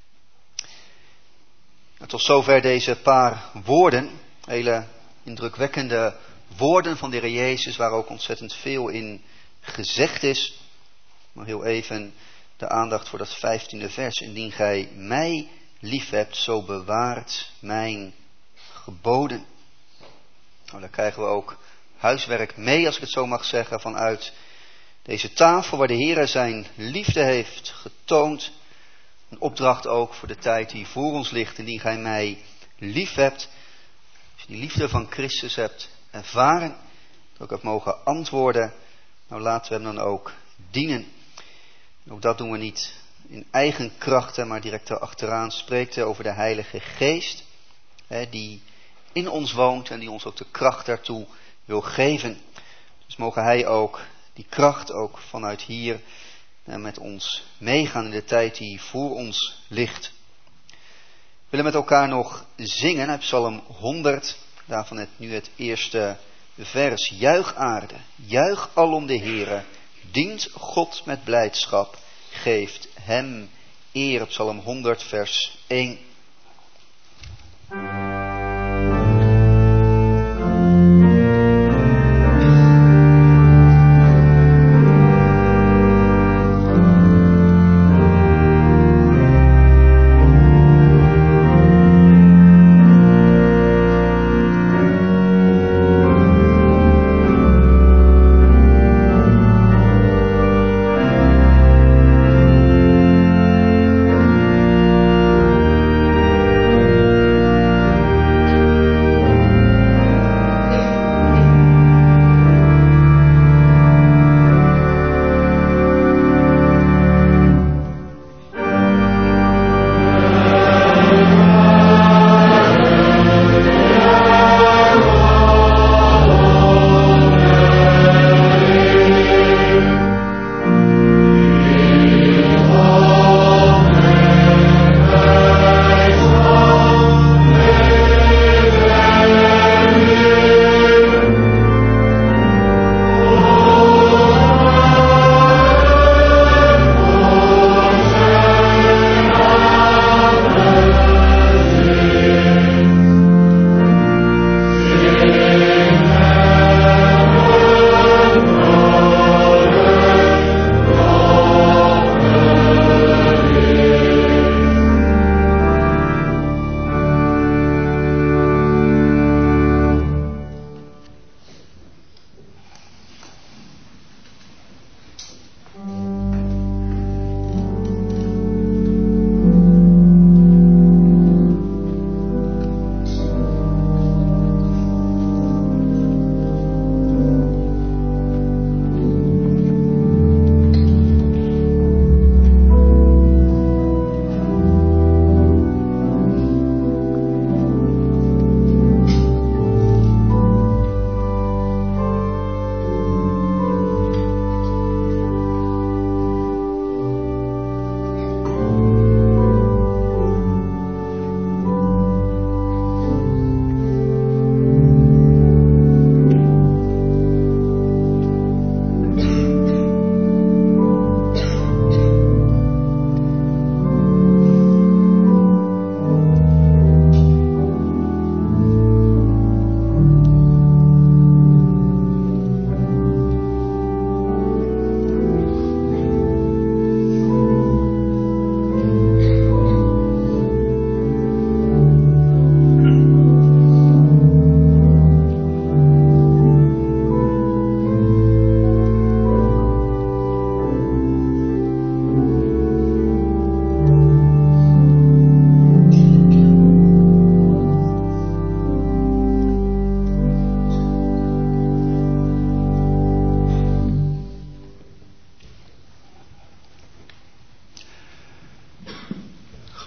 Tot zover deze paar woorden, hele indrukwekkende woorden van de Heer Jezus, waar ook ontzettend veel in gezegd is. Maar heel even de aandacht voor dat 15e vers. Indien gij mij liefhebt, zo bewaart mijn geboden. Nou, daar krijgen we ook huiswerk mee, als ik het zo mag zeggen, vanuit deze tafel waar de Heer zijn liefde heeft getoond. Een opdracht ook voor de tijd die voor ons ligt. Indien gij mij liefhebt, als je die liefde van Christus hebt ervaren, ook hebt mogen antwoorden, nou laten we hem dan ook dienen. En ook dat doen we niet in eigen krachten, maar direct erachteraan spreekt hij over de Heilige Geest, die in ons woont en die ons ook de kracht daartoe wil geven. Dus mogen hij ook die kracht ook vanuit hier met ons meegaan in de tijd die voor ons ligt. We willen met elkaar nog zingen uit Psalm 100, daarvan nu het eerste vers. Juich aarde, juich alom de Heere, dient God met blijdschap, geeft hem eer. Psalm 100 vers 1.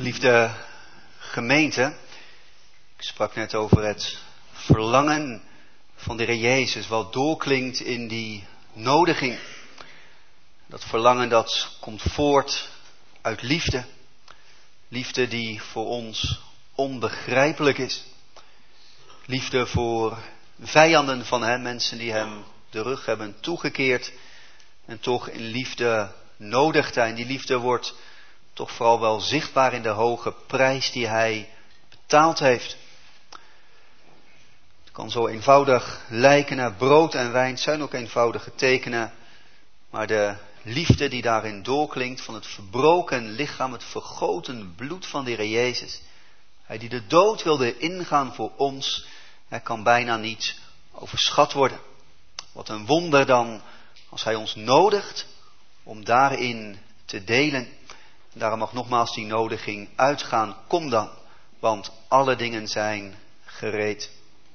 Geliefde gemeente, ik sprak net over het verlangen van de Heer Jezus, wat doorklinkt in die nodiging. Dat verlangen dat komt voort uit liefde. Liefde die voor ons onbegrijpelijk is. Liefde voor vijanden van hem, mensen die hem de rug hebben toegekeerd en toch in liefde nodig zijn. Die liefde wordt toch vooral wel zichtbaar in de hoge prijs die hij betaald heeft. Het kan zo eenvoudig lijken naar brood en wijn, het zijn ook eenvoudige tekenen, maar de liefde die daarin doorklinkt van het verbroken lichaam, het vergoten bloed van de Heer Jezus. Hij die de dood wilde ingaan voor ons, hij kan bijna niet overschat worden. Wat een wonder dan als hij ons nodigt om daarin te delen. Daarom mag nogmaals die nodiging uitgaan. Kom dan, want alle dingen zijn gereed.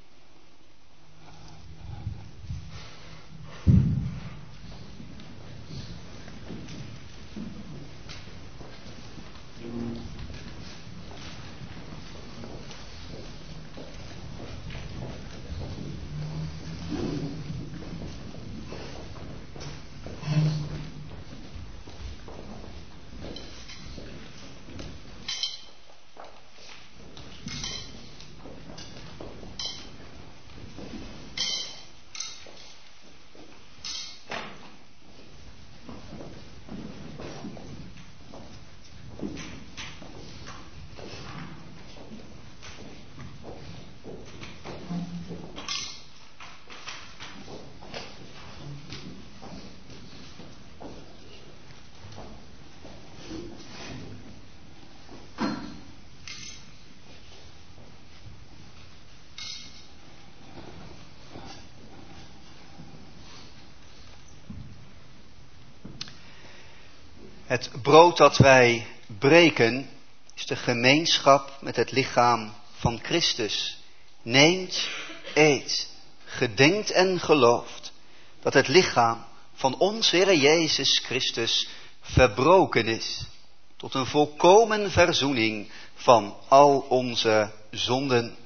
Het brood dat wij breken is de gemeenschap met het lichaam van Christus. Neemt, eet, gedenkt en gelooft dat het lichaam van onze Heer Jezus Christus verbroken is tot een volkomen verzoening van al onze zonden.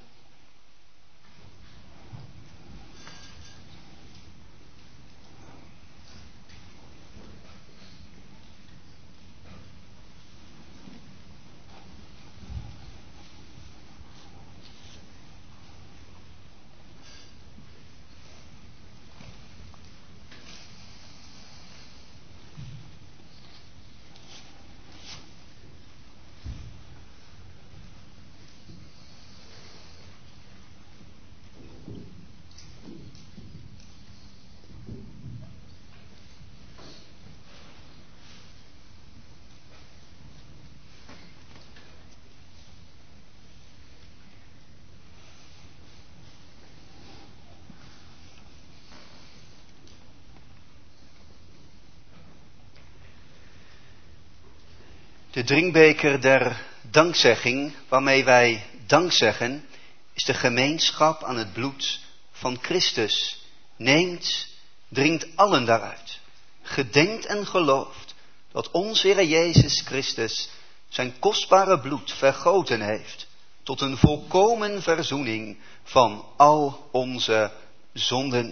De drinkbeker der dankzegging, waarmee wij dankzeggen, is de gemeenschap aan het bloed van Christus. Neemt, drinkt allen daaruit. Gedenkt en gelooft dat onze Heer Jezus Christus zijn kostbare bloed vergoten heeft tot een volkomen verzoening van al onze zonden.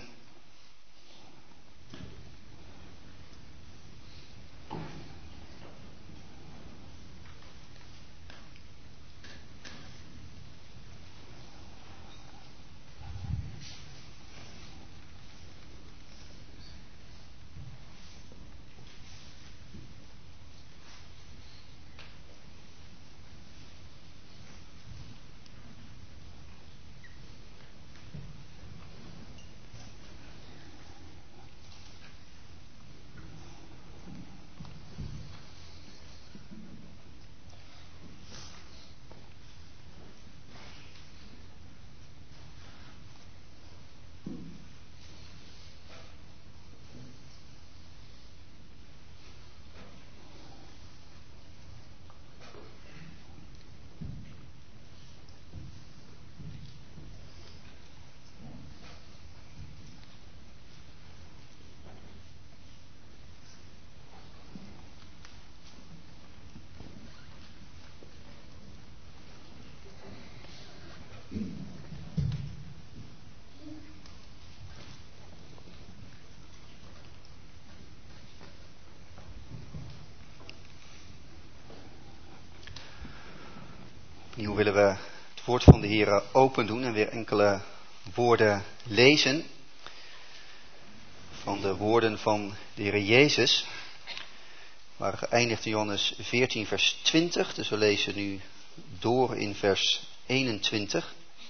Opnieuw willen we het woord van de Heer open doen en weer enkele woorden lezen. Van de woorden van de Heer Jezus. We waren geëindigd in Johannes 14 vers 20. Dus we lezen nu door in vers 21.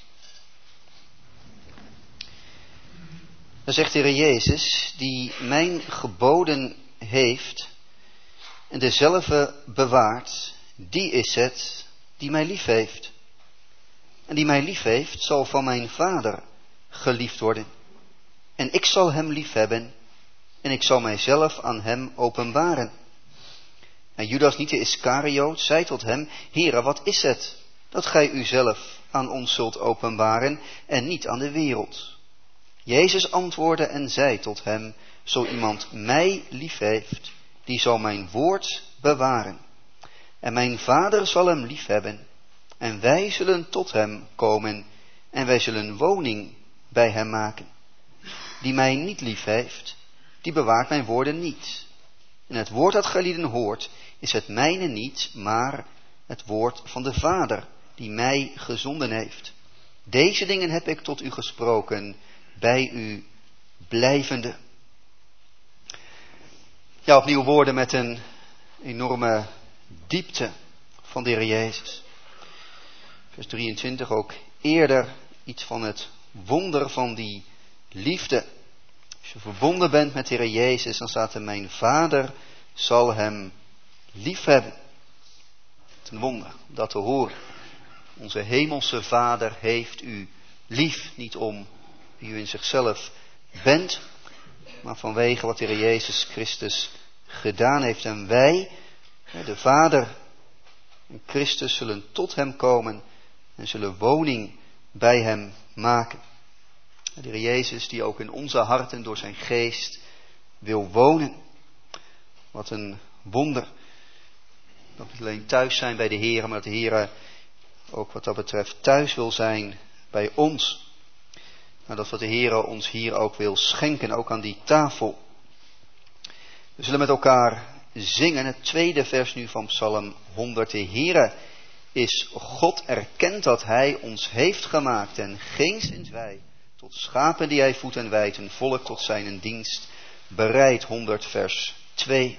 Dan zegt de Heer Jezus, die mijn geboden heeft en dezelfde bewaart, die is het die mij lief heeft. En die mij lief heeft, zal van mijn Vader geliefd worden. En ik zal hem lief hebben en ik zal mijzelf aan hem openbaren. En Judas, niet de Iskarioot, zei tot hem, Heere, wat is het dat gij uzelf aan ons zult openbaren en niet aan de wereld? Jezus antwoordde en zei tot hem, zo iemand mij lief heeft, die zal mijn woord bewaren. En mijn Vader zal hem lief hebben. En wij zullen tot hem komen. En wij zullen woning bij hem maken. Die mij niet lief heeft, die bewaart mijn woorden niet. En het woord dat gij lieden hoort, is het mijne niet, maar het woord van de Vader, die mij gezonden heeft. Deze dingen heb ik tot u gesproken, bij u blijvende. Ja, opnieuw woorden met een enorme diepte van de Heer Jezus. Vers 23 ook eerder iets van het wonder van die liefde. Als je verbonden bent met de Heer Jezus, dan staat er, mijn Vader zal hem lief hebben. Het is een wonder om dat te horen. Onze hemelse Vader heeft u lief, niet om wie u in zichzelf bent, maar vanwege wat de Heer Jezus Christus gedaan heeft. En wij, de Vader en Christus, zullen tot hem komen en zullen woning bij hem maken. De Heer Jezus die ook in onze harten door zijn geest wil wonen. Wat een wonder. Dat we niet alleen thuis zijn bij de Heer, maar dat de Heer ook wat dat betreft thuis wil zijn bij ons. Maar dat wat de Heer ons hier ook wil schenken, ook aan die tafel. We zullen met elkaar zingen, het tweede vers nu van Psalm 100. De Heere is God, erkent dat Hij ons heeft gemaakt en geenszins wij, tot schapen die Hij voedt en wijdt, een volk tot zijn dienst bereid. 100 vers 2.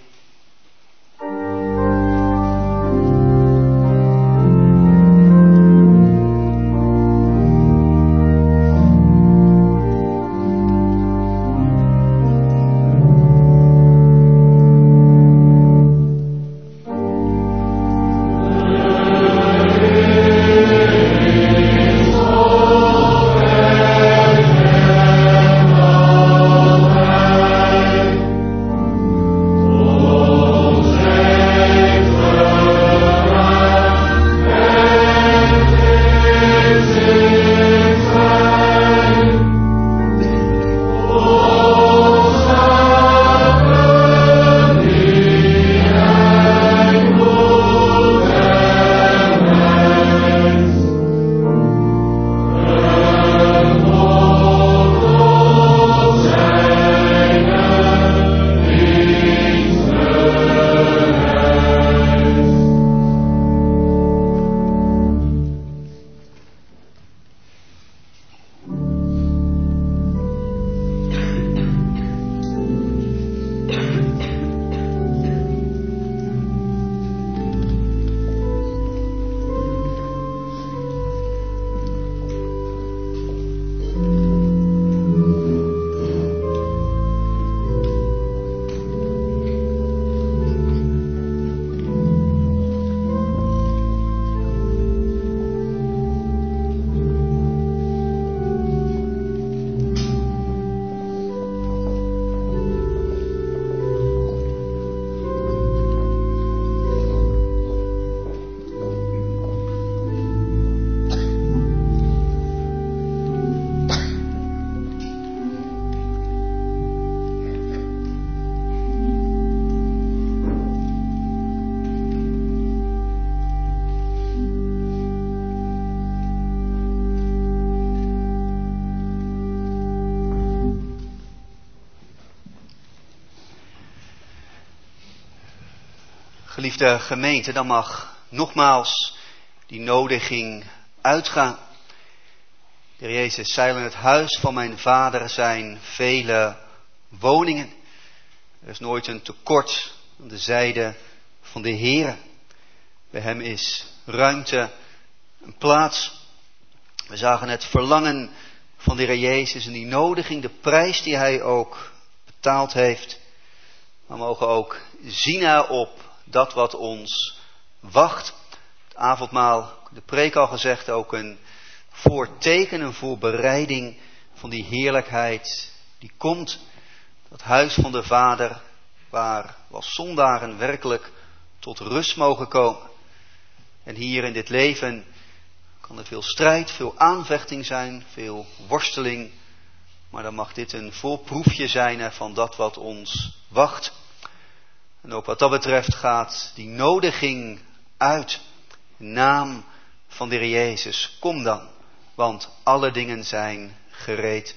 Geliefde gemeente, dan mag nogmaals die nodiging uitgaan. De Heer Jezus zei, in het huis van mijn Vader zijn vele woningen. Er is nooit een tekort aan de zijde van de Heer. Bij hem is ruimte, een plaats. We zagen het verlangen van de Heer Jezus en die nodiging, de prijs die hij ook betaald heeft. Maar we mogen ook zien op dat wat ons wacht. Het avondmaal, de preek al gezegd, ook een voorteken, een voorbereiding van die heerlijkheid die komt. Dat huis van de Vader, waar we als zondaren werkelijk tot rust mogen komen. En hier in dit leven kan er veel strijd, veel aanvechting zijn, veel worsteling. Maar dan mag dit een voorproefje zijn van dat wat ons wacht. En ook wat dat betreft gaat die nodiging uit. In naam van de Heer Jezus, kom dan, want alle dingen zijn gereed.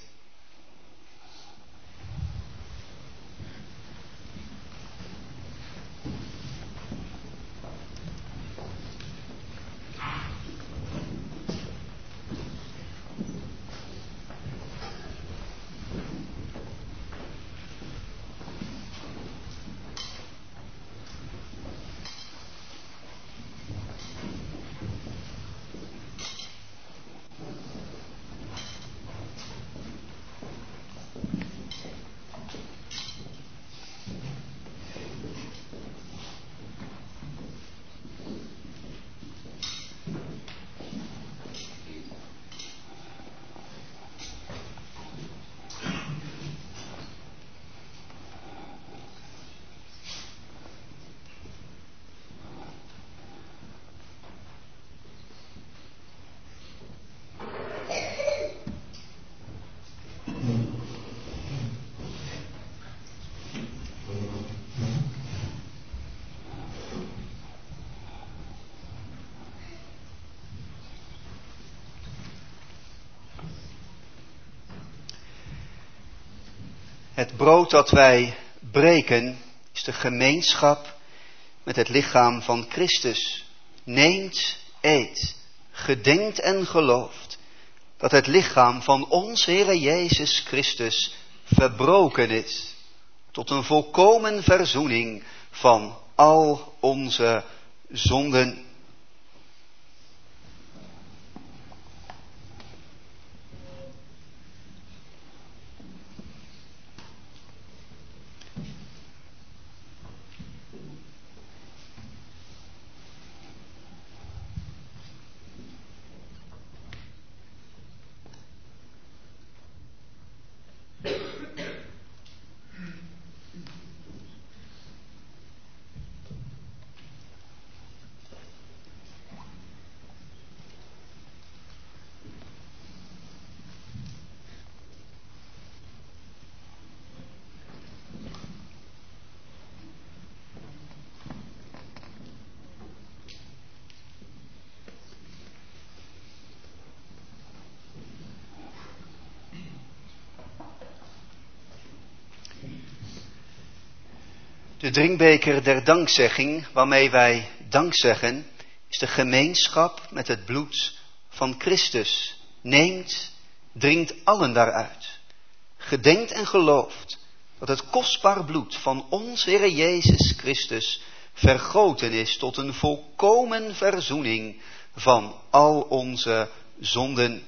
Het brood dat wij breken is de gemeenschap met het lichaam van Christus. Neemt, eet, gedenkt en gelooft dat het lichaam van ons Heere Jezus Christus verbroken is tot een volkomen verzoening van al onze zonden. De drinkbeker der dankzegging, waarmee wij dankzeggen, is de gemeenschap met het bloed van Christus. Neemt, drinkt allen daaruit. Gedenkt en gelooft dat het kostbaar bloed van ons Heere Jezus Christus vergoten is tot een volkomen verzoening van al onze zonden.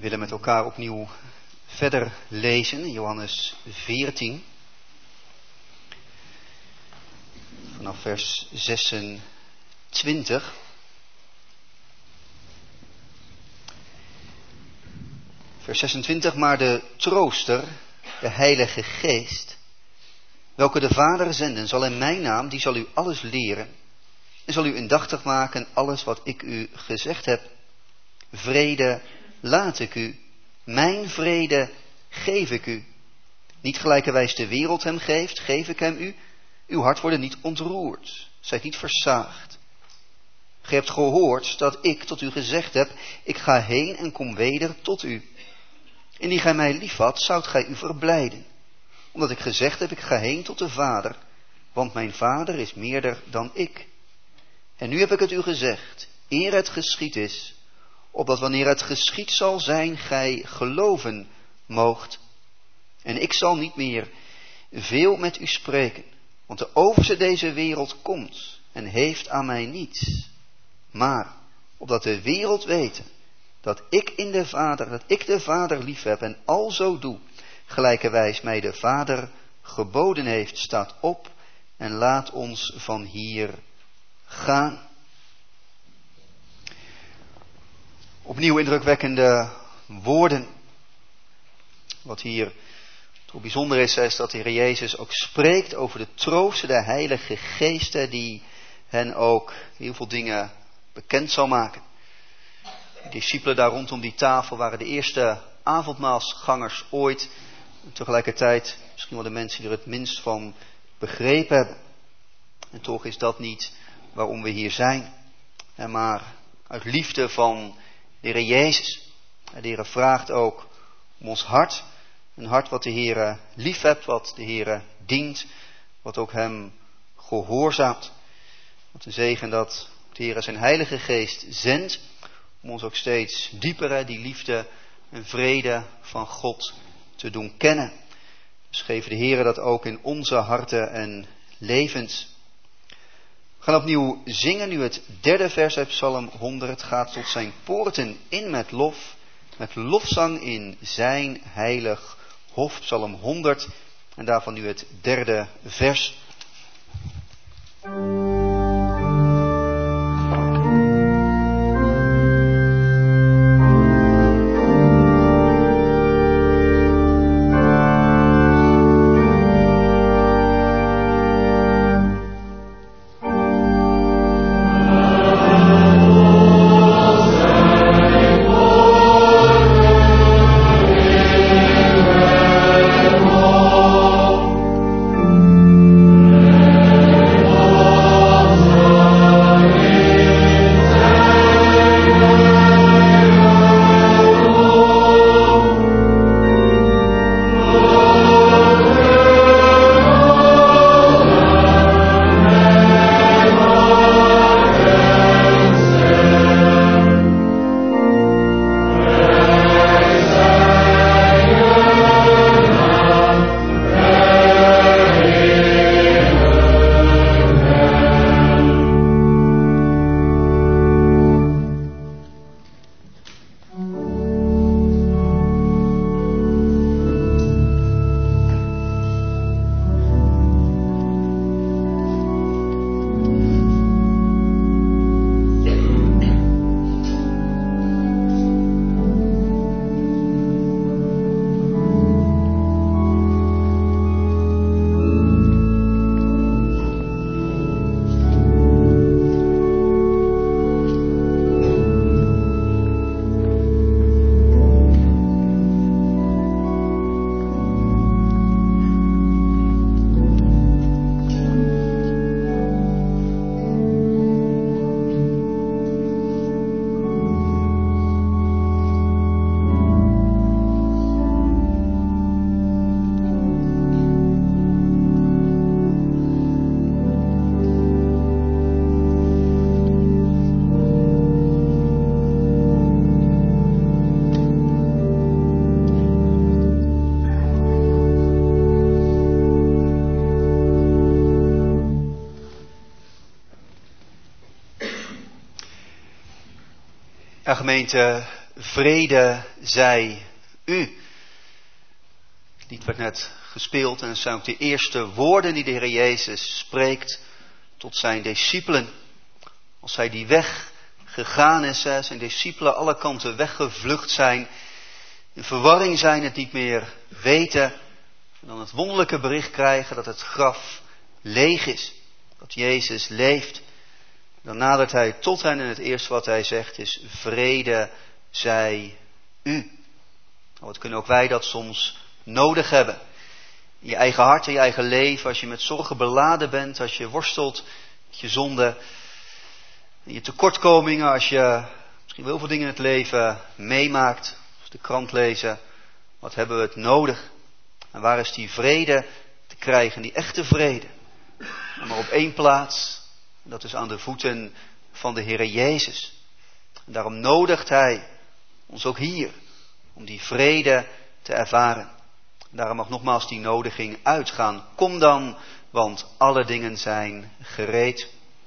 willen met elkaar opnieuw verder lezen in Johannes 14. Vanaf vers 26. Vers 26, maar de trooster, de Heilige Geest, welke de Vader zenden zal in mijn naam, die zal u alles leren en zal u indachtig maken alles wat ik u gezegd heb. Vrede laat ik u, mijn vrede geef ik u. Niet gelijkerwijs de wereld hem geeft, geef ik hem u. Uw hart wordt niet ontroerd, zijt niet versaagd. Gij hebt gehoord dat ik tot u gezegd heb, ik ga heen en kom weder tot u. Indien gij mij liefhad, zoudt gij u verblijden. Omdat ik gezegd heb, ik ga heen tot de Vader, want mijn Vader is meerder dan ik. En nu heb ik het u gezegd, eer het geschied is, opdat wanneer het geschied zal zijn, gij geloven moogt. En ik zal niet meer veel met u spreken, want de overste deze wereld komt en heeft aan mij niets. Maar, opdat de wereld wete, dat ik de Vader lief heb en alzo doe, gelijkerwijs mij de Vader geboden heeft, staat op en laat ons van hier gaan. Opnieuw indrukwekkende woorden. Wat hier toch bijzonder is dat de Heer Jezus ook spreekt over de trooster, de Heilige Geest, die hen ook heel veel dingen bekend zal maken. De discipelen daar rondom die tafel waren de eerste avondmaalsgangers ooit. En tegelijkertijd misschien wel de mensen die er het minst van begrepen hebben. En toch is dat niet waarom we hier zijn. Maar uit liefde van de Heer Jezus. De Heer vraagt ook om ons hart. Een hart wat de Heer lief hebt, wat de Heer dient. Wat ook hem gehoorzaamt. Wat een zegen dat de Heer zijn Heilige Geest zendt. Om ons ook steeds dieper die liefde en vrede van God te doen kennen. Dus geven de Heer dat ook in onze harten en levens. We gaan opnieuw zingen nu het derde vers uit Psalm 100. Gaat tot zijn poorten in met lof. Met lofzang in zijn heilig hof. Psalm 100. En daarvan nu het derde vers. Ja, gemeente, vrede zij u. Het lied werd net gespeeld en het zijn ook de eerste woorden die de Heer Jezus spreekt tot zijn discipelen. Als hij die weg gegaan is, zijn discipelen alle kanten weggevlucht zijn, in verwarring zijn, het niet meer weten, en dan het wonderlijke bericht krijgen dat het graf leeg is, dat Jezus leeft. Dan nadert hij tot hen en het eerste wat hij zegt is: vrede zij u. Nou, wat kunnen ook wij dat soms nodig hebben? In je eigen hart, in je eigen leven, als je met zorgen beladen bent, als je worstelt met je zonde, in je tekortkomingen, als je misschien heel veel dingen in het leven meemaakt, als de krant lezen, wat hebben we het nodig? En waar is die vrede te krijgen, die echte vrede? Maar op één plaats, en dat is aan de voeten van de Heere Jezus. En daarom nodigt hij ons ook hier om die vrede te ervaren. En daarom mag nogmaals die nodiging uitgaan. Kom dan, want alle dingen zijn gereed.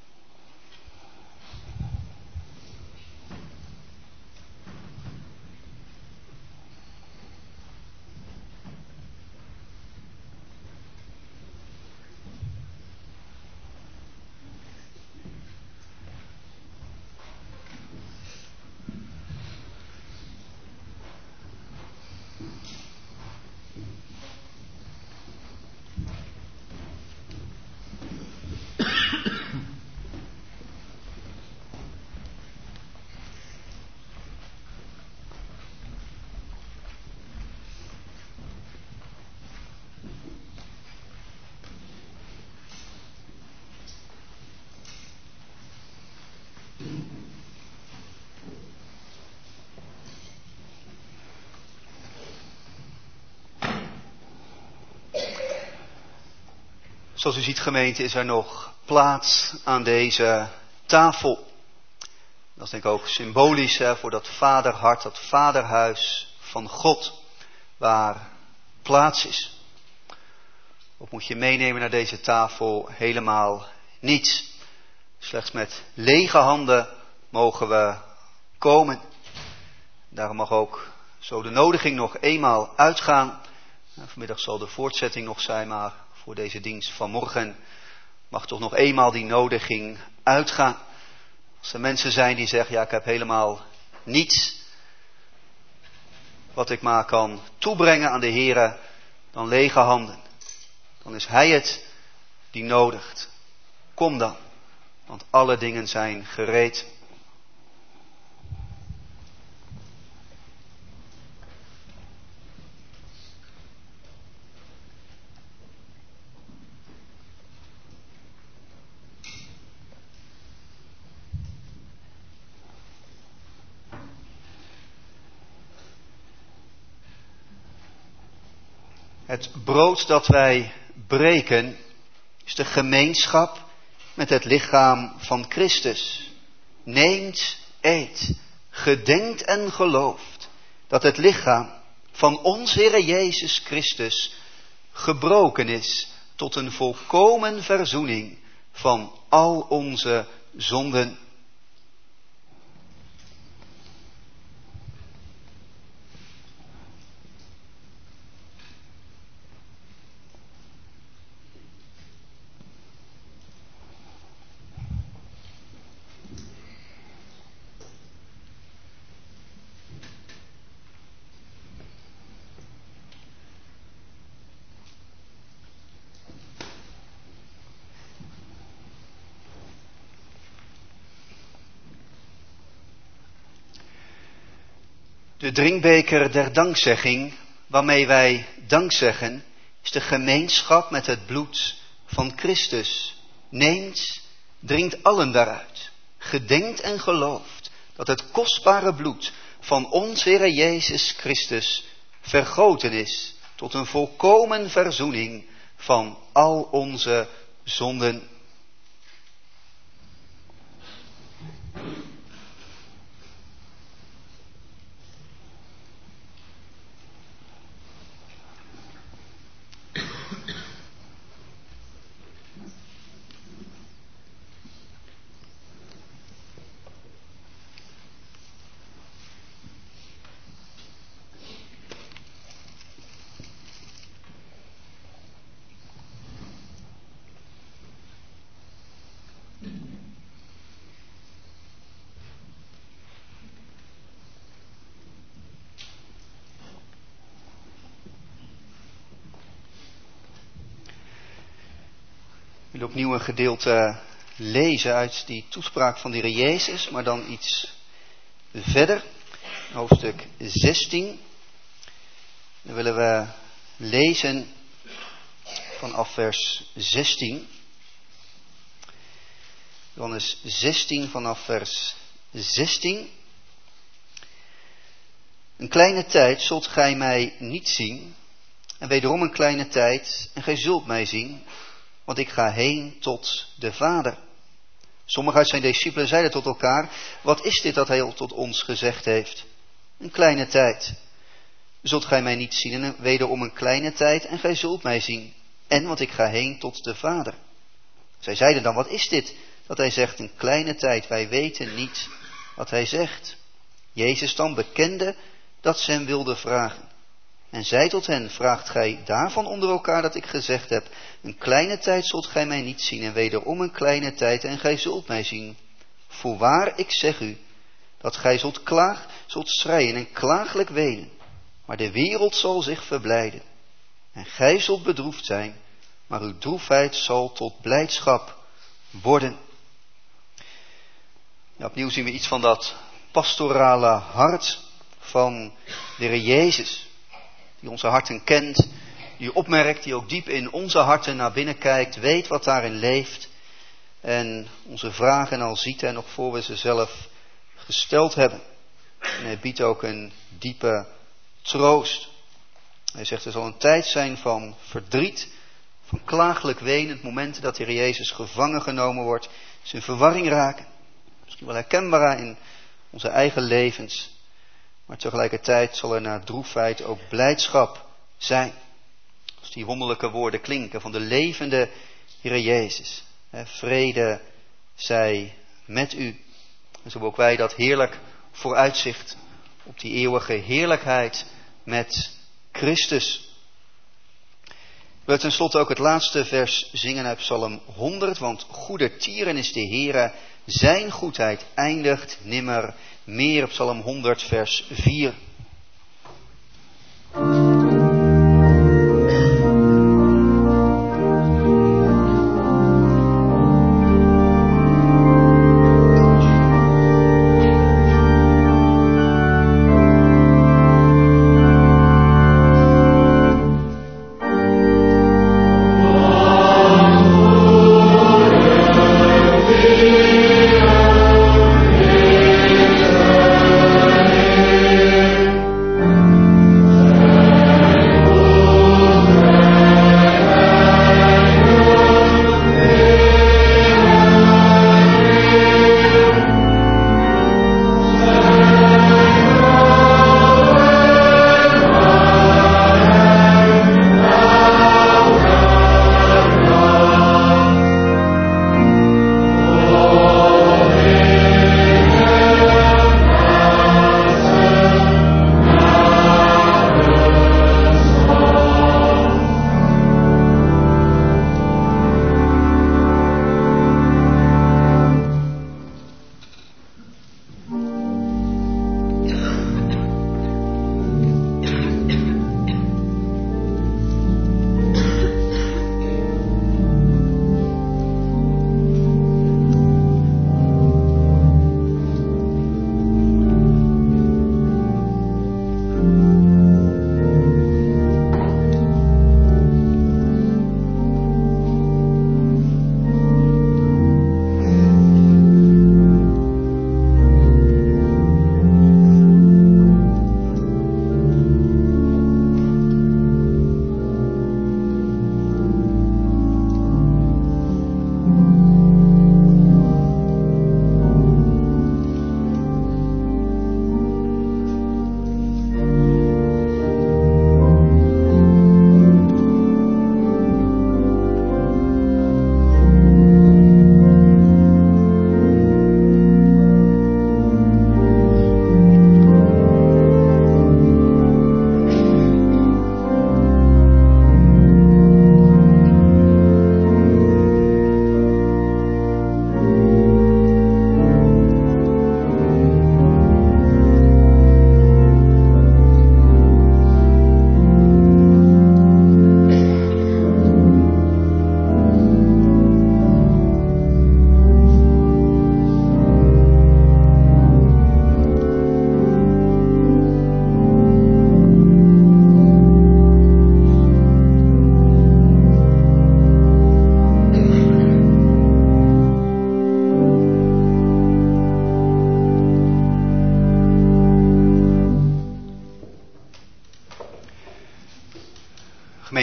Zoals u ziet, gemeente, is er nog plaats aan deze tafel. Dat is denk ik ook symbolisch voor dat vaderhart, dat vaderhuis van God, waar plaats is. Ook moet je meenemen naar deze tafel helemaal niets. Slechts met lege handen mogen we komen. Daarom mag ook zo de nodiging nog eenmaal uitgaan. Vanmiddag zal de voortzetting nog zijn, maar voor deze dienst van morgen mag toch nog eenmaal die nodiging uitgaan. Als er mensen zijn die zeggen, ja, ik heb helemaal niets wat ik maar kan toebrengen aan de Heere dan lege handen. Dan is Hij het die nodigt. Kom dan, want alle dingen zijn gereed. Het brood dat wij breken is de gemeenschap met het lichaam van Christus. Neemt, eet, gedenkt en gelooft dat het lichaam van ons Heere Jezus Christus gebroken is tot een volkomen verzoening van al onze zonden. De drinkbeker der dankzegging, waarmee wij dankzeggen, is de gemeenschap met het bloed van Christus. Neemt, drinkt allen daaruit. Gedenkt en gelooft dat het kostbare bloed van ons Heere Jezus Christus vergoten is tot een volkomen verzoening van al onze zonden. Ik wil opnieuw een gedeelte lezen uit die toespraak van de Heer Jezus, maar dan iets verder. Hoofdstuk 16. Dan willen we lezen vanaf vers 16. Johannes 16 vanaf vers 16. Een kleine tijd zult gij mij niet zien, en wederom een kleine tijd, en gij zult mij zien, want ik ga heen tot de Vader. Sommigen uit zijn discipelen zeiden tot elkaar, wat is dit dat hij tot ons gezegd heeft? Een kleine tijd zult gij mij niet zien, en wederom een kleine tijd, en gij zult mij zien, en want ik ga heen tot de Vader. Zij zeiden dan, wat is dit dat hij zegt, een kleine tijd, wij weten niet wat hij zegt. Jezus dan bekende dat ze hem wilden vragen. En zei tot hen, vraagt gij daarvan onder elkaar dat ik gezegd heb, een kleine tijd zult gij mij niet zien, en wederom een kleine tijd, en gij zult mij zien. Voorwaar, ik zeg u, dat gij zult schreien en klagelijk wenen, maar de wereld zal zich verblijden. En gij zult bedroefd zijn, maar uw droefheid zal tot blijdschap worden. Ja, opnieuw zien we iets van dat pastorale hart van de Heer Jezus. Die onze harten kent, die opmerkt, die ook diep in onze harten naar binnen kijkt, weet wat daarin leeft. En onze vragen al ziet en nog voor we ze zelf gesteld hebben. En hij biedt ook een diepe troost. Hij zegt er zal een tijd zijn van verdriet, van klagelijk wenen, het moment dat de Heer Jezus gevangen genomen wordt, ze in verwarring raken. Misschien wel herkenbaar in onze eigen levens. Maar tegelijkertijd zal er na droefheid ook blijdschap zijn. Als die wonderlijke woorden klinken van de levende Heer Jezus. Vrede zij met u. En zo ook wij dat heerlijk vooruitzicht op die eeuwige heerlijkheid met Christus. Ik wil tenslotte ook het laatste vers zingen uit Psalm 100. Want goede tieren is de Heere, zijn goedheid eindigt nimmer meer. Op Psalm 100 vers 4.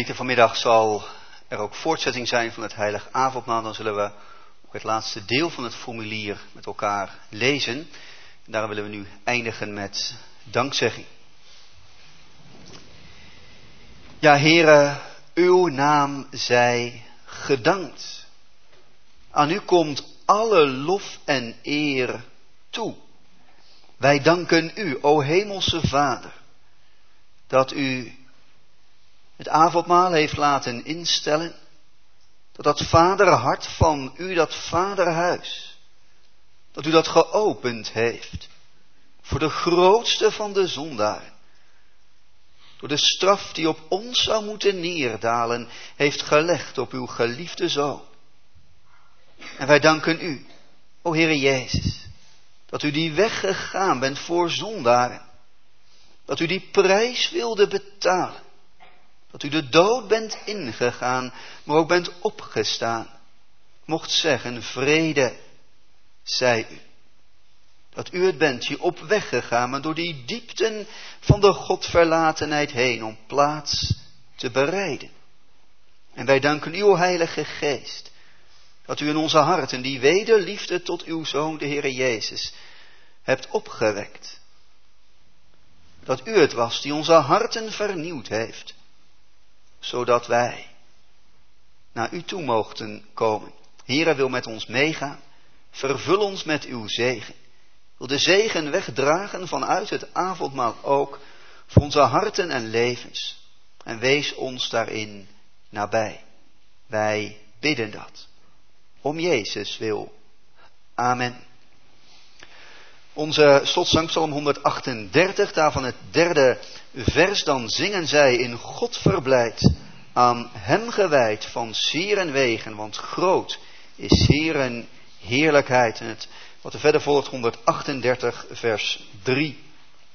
Gemeente, vanmiddag zal er ook voortzetting zijn van het heilig avondmaal. Dan zullen we ook het laatste deel van het formulier met elkaar lezen. En daarom willen we nu eindigen met dankzegging. Ja, Heere, uw naam zij gedankt. Aan u komt alle lof en eer toe. Wij danken u, o hemelse Vader, dat u het avondmaal heeft laten instellen, dat vaderhart van u, dat vaderhuis, dat u dat geopend heeft voor de grootste van de zondaren. Door de straf die op ons zou moeten neerdalen, heeft gelegd op uw geliefde Zoon. En wij danken u, o Heere Jezus, dat u die weg gegaan bent voor zondaren. Dat u die prijs wilde betalen. Dat u de dood bent ingegaan, maar ook bent opgestaan. Mocht zeggen, vrede zij u. Dat u het bent die op weg gegaan, maar door die diepten van de Godverlatenheid heen om plaats te bereiden. En wij danken u, o Heilige Geest, dat u in onze harten die wederliefde tot uw Zoon, de Heere Jezus, hebt opgewekt. Dat u het was die onze harten vernieuwd heeft, zodat wij naar u toe mochten komen. Heere, wil met ons meegaan, vervul ons met uw zegen. Wil de zegen wegdragen vanuit het avondmaal ook voor onze harten en levens. En wees ons daarin nabij. Wij bidden dat. Om Jezus wil. Amen. Onze slotzang Psalm 138, daarvan het 3e vers. Dan zingen zij in God verblijd, aan hem gewijd van sier en wegen, want groot is Heeren heerlijkheid. En het wat er verder volgt, 138 vers 3.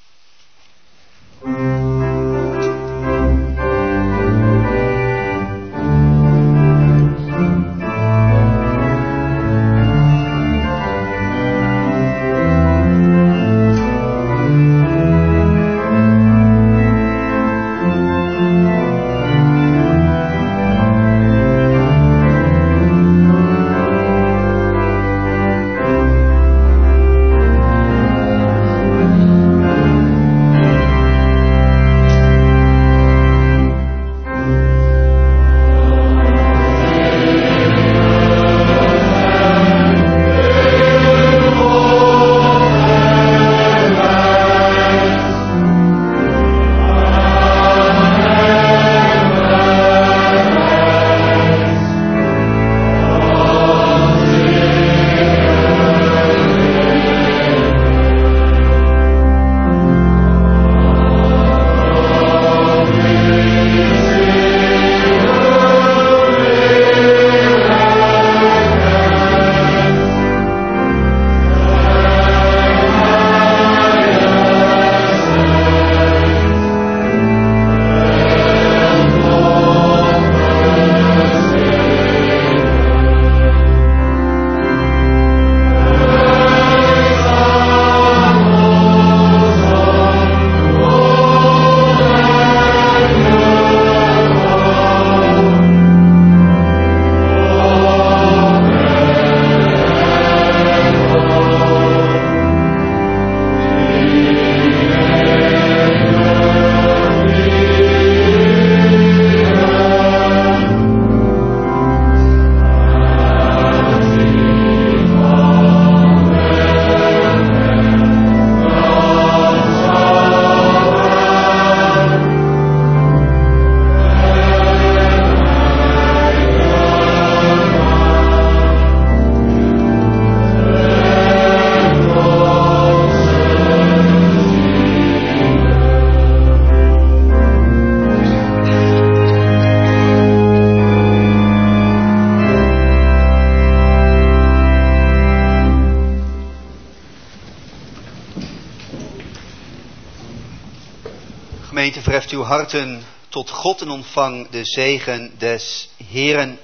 Gemeente, verheft uw harten tot God en ontvang de zegen des Heeren.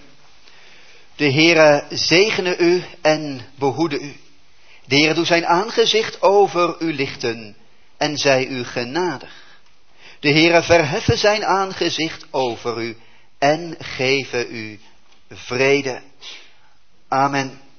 De Heere zegene u en behoede u. De Heere doe zijn aangezicht over u lichten en zij u genadig. De Heere verheffe zijn aangezicht over u en geven u vrede. Amen.